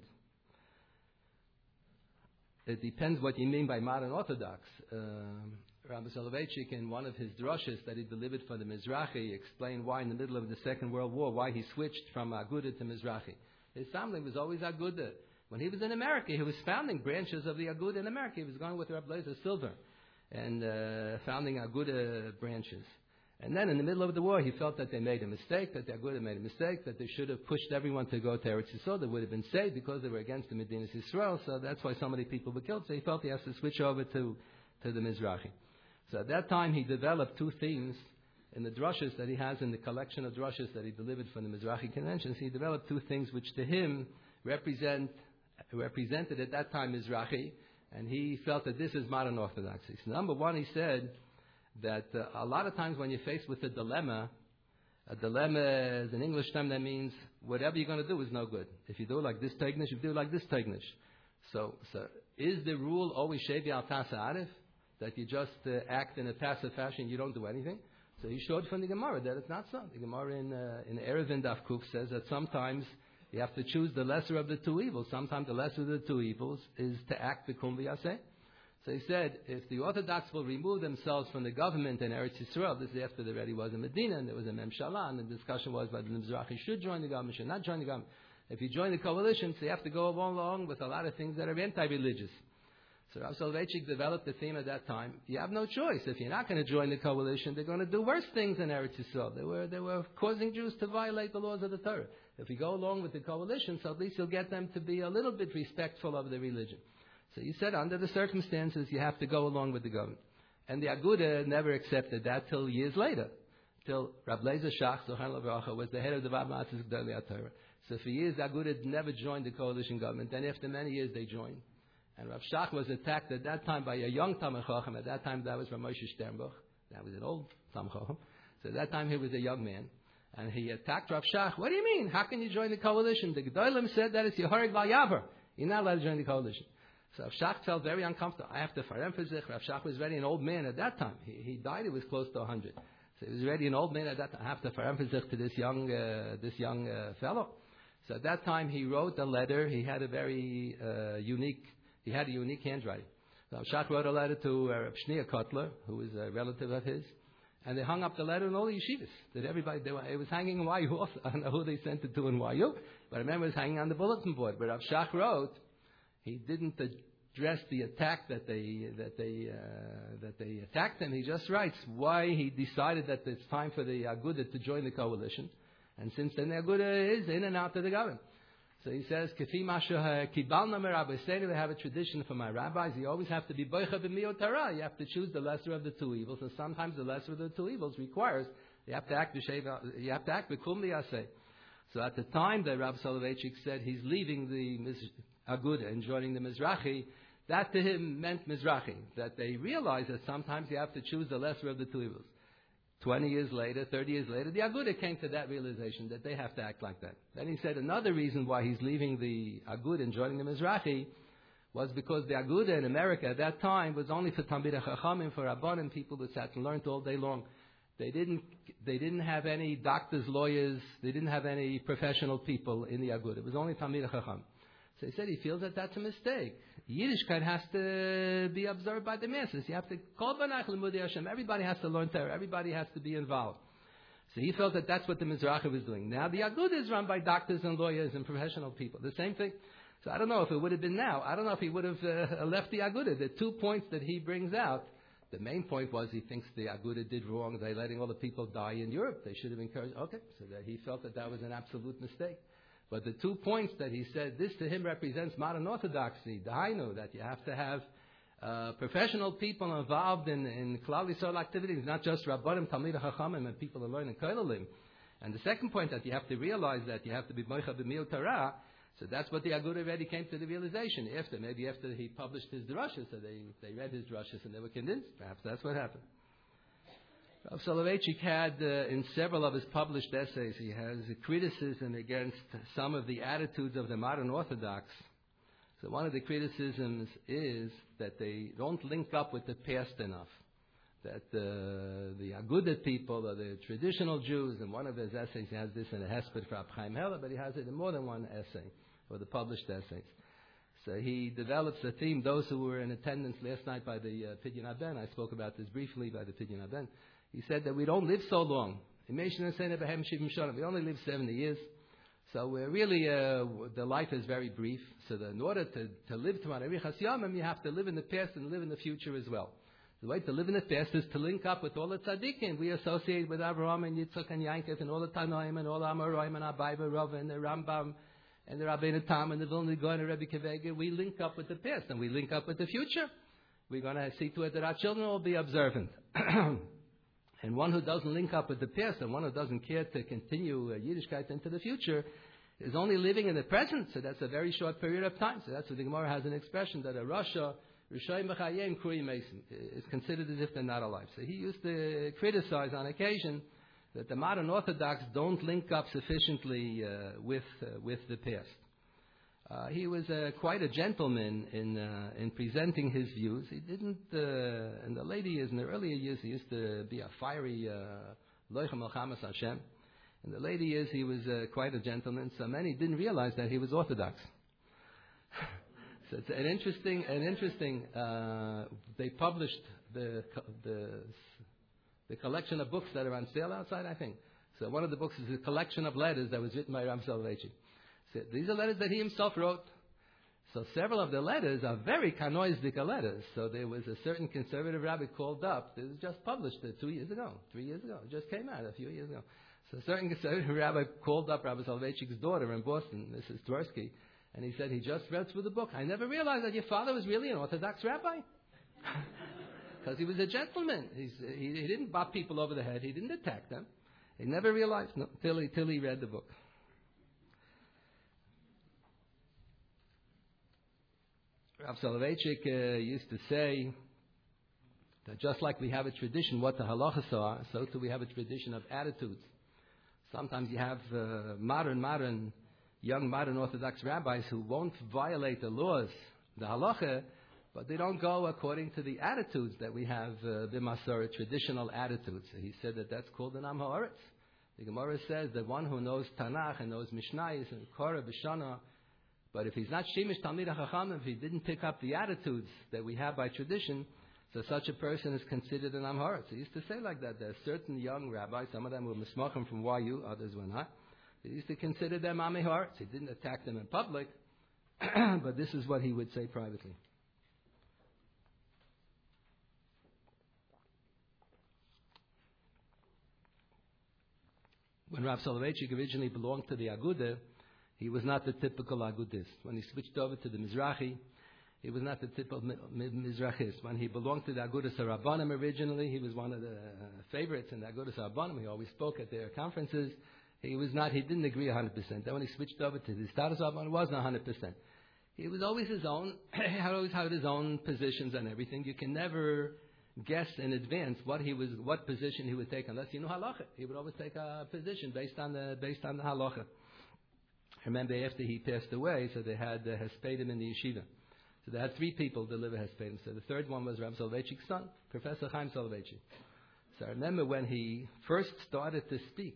It depends what you mean by modern Orthodox. Rabbi Soloveitchik, in one of his drushes that he delivered for the Mizrahi, explained why in the middle of the Second World War, why he switched from Aguda to Mizrahi. His family was always Aguda. When he was in America, he was founding branches of the Aguda in America. He was going with Rabbi Lezer Silver and founding Aguda branches. And then in the middle of the war, he felt that they made a mistake, that the Aguda made a mistake, that they should have pushed everyone to go to Eretz Yisrael. They would have been saved because they were against the Medinas Yisrael. So that's why so many people were killed. So he felt he has to switch over to the Mizrahi. So at that time, he developed two themes in the drushes that he has in the collection of drushes that he delivered from the Mizrahi conventions. He developed two things which to him represented at that time Mizrahi, and he felt that this is modern Orthodoxy. So number one, he said that a lot of times when you're faced with a dilemma is an English term that means whatever you're going to do is no good. If you do it like this teignish, you do it like this teignish. So is the rule always shevi al tasa arif, that you just act in a passive fashion, you don't do anything? So he showed from the Gemara that it's not so. The Gemara in Erevin Daf Kuf says that sometimes you have to choose the lesser of the two evils. Sometimes the lesser of the two evils is to act b'kum v'yaseh. So he said, if the Orthodox will remove themselves from the government in Eretz Yisrael, this is after there already was in Medina, and there was a Memshalah, and the discussion was whether the Mizrahi should join the government, should not join the government. If you join the coalition, so you have to go along with a lot of things that are anti-religious. So Rav Soloveitchik developed the theme at that time. You have no choice. If you're not going to join the coalition, they're going to do worse things in Eretz Yisrael. They were causing Jews to violate the laws of the Torah. If you go along with the coalition, so at least you'll get them to be a little bit respectful of the religion. So you said under the circumstances, you have to go along with the government. And the Aguda never accepted that till years later. till Rab Lezer Shach, Zochar Levracha, was the head of the Vav Matzis Gdolei HaTorah. So for years, the Agudah never joined the coalition government. Then after many years, they joined. And Rav Shach was attacked at that time by a young Talmid Chacham. At that time, that was Rav Moshe Sternbuch. That was an old Talmid Chacham. So at that time, he was a young man. And he attacked Rav Shach. What do you mean? How can you join the coalition? The Gedolim said that it's Yehorig Val Yavar. You're not allowed to join the coalition. So Rav Shach felt very uncomfortable. I have to faremphasize. Rav Shach was already an old man at that time. He died, he was close to 100. So he was already an old man at that time. I have to faremphasize to this young fellow. So at that time, he wrote a letter. He had a very unique handwriting. So Rav Shach wrote a letter to Rav Shneir Kotler, who was a relative of his. And they hung up the letter in all the yeshivas. That everybody, it was hanging in YU also. I don't know who they sent it to in YU, but I remember it was hanging on the bulletin board. But Rav Shach wrote, he didn't address the attack that they attacked him. He just writes why he decided that it's time for the Agudah to join the coalition. And since then the Agudah is in and out of the government. So he says, Kefi Masha Kibalna Merabbi Seder, they have a tradition from my rabbis. You always have to be Boicha b'miot Torah. You have to choose the lesser of the two evils, and sometimes the lesser of the two evils requires you have to act b'kum liyaseh. So at the time that Rabbi Soloveitchik said he's leaving the Agudah and joining the Mizrahi, that to him meant Mizrahi. That they realized that sometimes you have to choose the lesser of the two evils. 20 years later, 30 years later, the Agudah came to that realization that they have to act like that. Then he said another reason why he's leaving the Agudah and joining the Mizrahi was because the Agudah in America at that time was only for Talmidei Chachamim, for Rabbanim, people that sat and learned all day long. They didn't have any doctors, lawyers, they didn't have any professional people in the Agudah. It was only Talmidei Chacham. So he said he feels that that's a mistake. Yiddishkeit has to be observed by the masses. You have to call Banach Lemudei Hashem. Everybody has to learn Torah. Everybody has to be involved. So he felt that that's what the Mizrahi was doing. Now the Agudah is run by doctors and lawyers and professional people. The same thing. So I don't know if it would have been now. I don't know if he would have left the Agudah. The 2 points that he brings out. The main point was he thinks the Agudah did wrong. They're letting all the people die in Europe. They should have encouraged. Okay, so that he felt that was an absolute mistake. But the 2 points that he said, this to him represents modern orthodoxy, the Hainu, that you have to have professional people involved in Klal Yisrael activities, not just Rabbanim, Talmidei Chachamim, and people who learn in Kolelim. And the second point that you have to realize that you have to be Moicha b'miut Torah. So that's what the Agudah already came to the realization. Maybe after he published his drushes, so they read his drushes and they were convinced. Perhaps that's what happened. Rav Soloveitchik had, in several of his published essays, he has a criticism against some of the attitudes of the modern Orthodox. So one of the criticisms is that they don't link up with the past enough. That the Agudah people are the traditional Jews, and one of his essays, he has this in a hesped for Rab Chaim Heller, but he has it in more than one essay, or the published essays. So he develops a theme. Those who were in attendance last night by the Pidyon Haben, I spoke about this briefly by the Pidyon Haben. He said that we don't live so long. We only live 70 years. So we're really, the life is very brief. So that in order to live to Arichas Yomim, you have to live in the past and live in the future as well. The way to live in the past is to link up with all the tzaddikim. We associate with Avraham and Yitzchak and Yankov and all the Tanoim and all the Amoraim and Abai Rav and the Rambam and the Rabbeinu Tam and the Vilna Gaon and Rebbe Kevega. We link up with the past and we link up with the future. We're going to see to it that our children will be observant. And one who doesn't link up with the past and one who doesn't care to continue Yiddishkeit into the future is only living in the present. So that's a very short period of time. So that's what the Gemara has an expression that a Rasha, Rishayim B'chayim Kuri Mason, is considered as if they're not alive. So he used to criticize on occasion that the modern Orthodox don't link up sufficiently with the past. He was quite a gentleman in presenting his views. He didn't, in the later years, in the earlier years, he used to be a fiery Loichem Melchamas Hashem. In the later years, he was quite a gentleman. So many didn't realize that he was Orthodox. So it's an interesting. They published the collection of books that are on sale outside, I think. So one of the books is a collection of letters that was written by Rav Soloveitchik. So these are letters that he himself wrote. So several of the letters are very kanoizdika letters. So there was a certain conservative rabbi called up. It was just published 3 years ago. It just came out a few years ago. So a certain conservative rabbi called up Rabbi Soloveitchik's daughter in Boston, Mrs. Tversky, and he said he just read through the book. I never realized that your father was really an Orthodox rabbi. Because he was a gentleman. He didn't bop people over the head. He didn't attack them. He never realized till he read the book. Rav Soloveitchik used to say that just like we have a tradition what the halachas are, so too we have a tradition of attitudes. Sometimes you have young modern Orthodox rabbis who won't violate the laws, the halacha, but they don't go according to the attitudes that we have, the Masorah, traditional attitudes. He said that that's called an Am Ha'aretz. The Gemara says that one who knows Tanakh and knows Mishnayos and Korah, B'Shana, but if he's not Shemish Talmid HaChachamim, if he didn't pick up the attitudes that we have by tradition, so such a person is considered an Am Ha'aretz. He used to say like that. There are certain young rabbis, some of them were Mismachim from YU, others were not. He used to consider them Am Ha'aretz. He didn't attack them in public, but this is what he would say privately. When Rav Soloveitchik originally belonged to the Agudah, he was not the typical Agudist. When he switched over to the Mizrahi, he was not the typical Mizrahist. When he belonged to the Agudas HaRabbanim originally, he was one of the favorites in the Agudas HaRabbanim. He always spoke at their conferences. He didn't agree 100%. Then when he switched over to the Status HaRabbanim, it wasn't 100%. He was always his own, he always had his own positions and everything. You can never guess in advance what position he would take unless you know halacha. He would always take a position based on the halacha. I remember after he passed away, so they had Hespedim in the yeshiva. So they had 3 people deliver Hespedim. So the third one was Rav Soloveitchik's son, Professor Chaim Soloveitchik. So I remember when he first started to speak,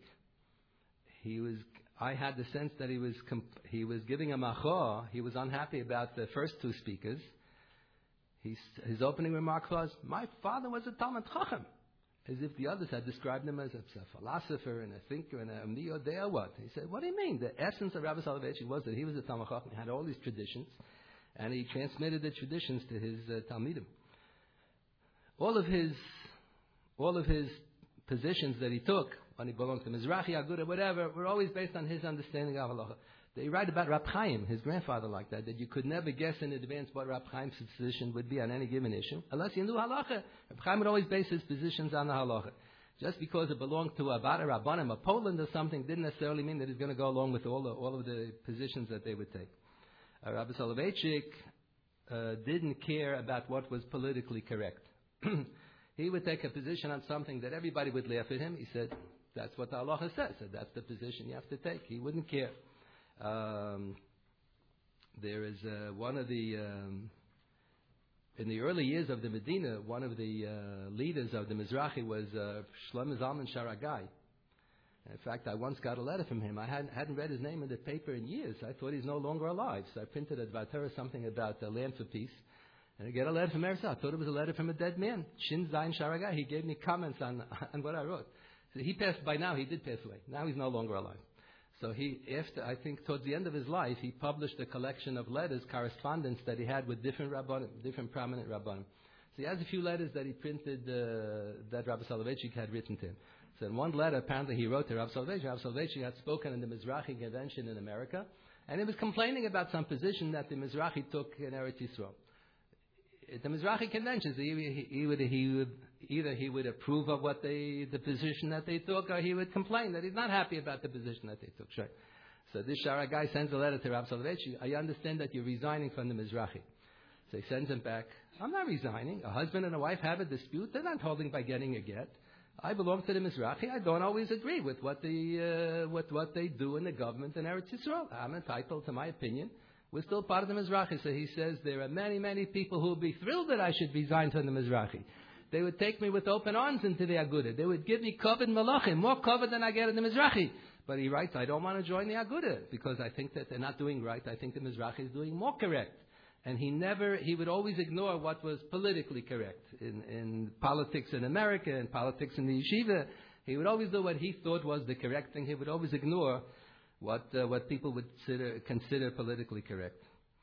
I had the sense that he was giving a machor. He was unhappy about the first 2 speakers. His opening remark was, "My father was a Talmid Chacham," as if the others had described him as a philosopher and a thinker and a miyodei or what. He said, "What do you mean?" The essence of Rabbi Soloveitchik was that he was a Talmid Chacham. He had all these traditions, and he transmitted the traditions to his Talmidim. All of his positions that he took when he belonged to Mizrahi, Agudah, whatever, were always based on his understanding of halacha. They write about Rab Chaim, his grandfather, like that you could never guess in advance what Rab Chaim's position would be on any given issue, unless you knew halacha. Rab Chaim would always base his positions on the halacha. Just because it belonged to a Bada Rabbanim, a Poland or something, didn't necessarily mean that he's going to go along with all of the positions that they would take. Rabbi Soloveitchik didn't care about what was politically correct. He would take a position on something that everybody would laugh at him. He said, that's what the halacha says, so that's the position you have to take. He wouldn't care. There is one of the in the early years of the Medina, one of the leaders of the Mizrahi was Shlomo Zalman Sharagai. In fact, I once got a letter from him. I hadn't read his name in the paper in years. I thought he's no longer alive, so I printed at Vatera something about the Land for Peace. And I get a letter from Eretz. I thought it was a letter from a dead man. Shin Zayin Sharagai. He gave me comments on what I wrote. So he passed by now. He did pass away. Now he's no longer alive. So I think towards the end of his life, he published a collection of letters, correspondence that he had with different rabbanim, different prominent rabbanim. So he has a few letters that he printed that Rabbi Soloveitchik had written to him. So in one letter, apparently he wrote to Rabbi Soloveitchik had spoken in the Mizrahi convention in America, and he was complaining about some position that the Mizrahi took in Eretz Yisrael. At the Mizrahi conventions, either he would approve of the position that they took, or he would complain that he's not happy about the position that they took. Sure. So this Sharagai sends a letter to Rabbi Soloveitchik. I understand that you're resigning from the Mizrahi. So he sends him back. I'm not resigning. A husband and a wife have a dispute. They're not holding by getting a get. I belong to the Mizrahi. I don't always agree with what they do in the government in Eretz Yisrael. I'm entitled to my opinion. We're still part of the Mizrahi. So he says there are many, many people who will be thrilled that I should resign from the Mizrahi. They would take me with open arms into the Agudah. They would give me kavod malachim, more kavod than I get in the Mizrahi. But he writes, I don't want to join the Agudah because I think that they're not doing right. I think the Mizrahi is doing more correct. And he would always ignore what was politically correct. In politics in America, in politics in the yeshiva, he would always do what he thought was the correct thing. He would always ignore what people would consider politically correct.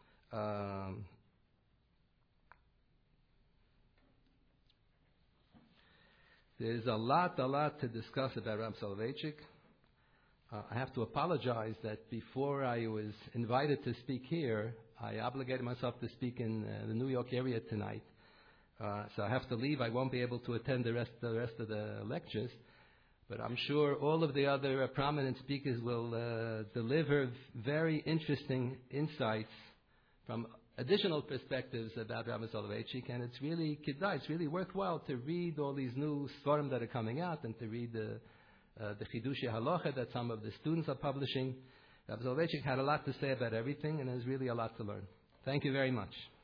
There's a lot to discuss about Rav Soloveitchik. I have to apologize that before I was invited to speak here, I obligated myself to speak in the New York area tonight. So I have to leave. I won't be able to attend the rest of the lectures. But I'm sure all of the other prominent speakers will deliver very interesting insights from additional perspectives about Rabbi Soloveitchik, and it's really kidai, it's really worthwhile to read all these new svarim that are coming out and to read the Chidushei Halacha that some of the students are publishing. Rabbi Soloveitchik had a lot to say about everything, and there's really a lot to learn. Thank you very much.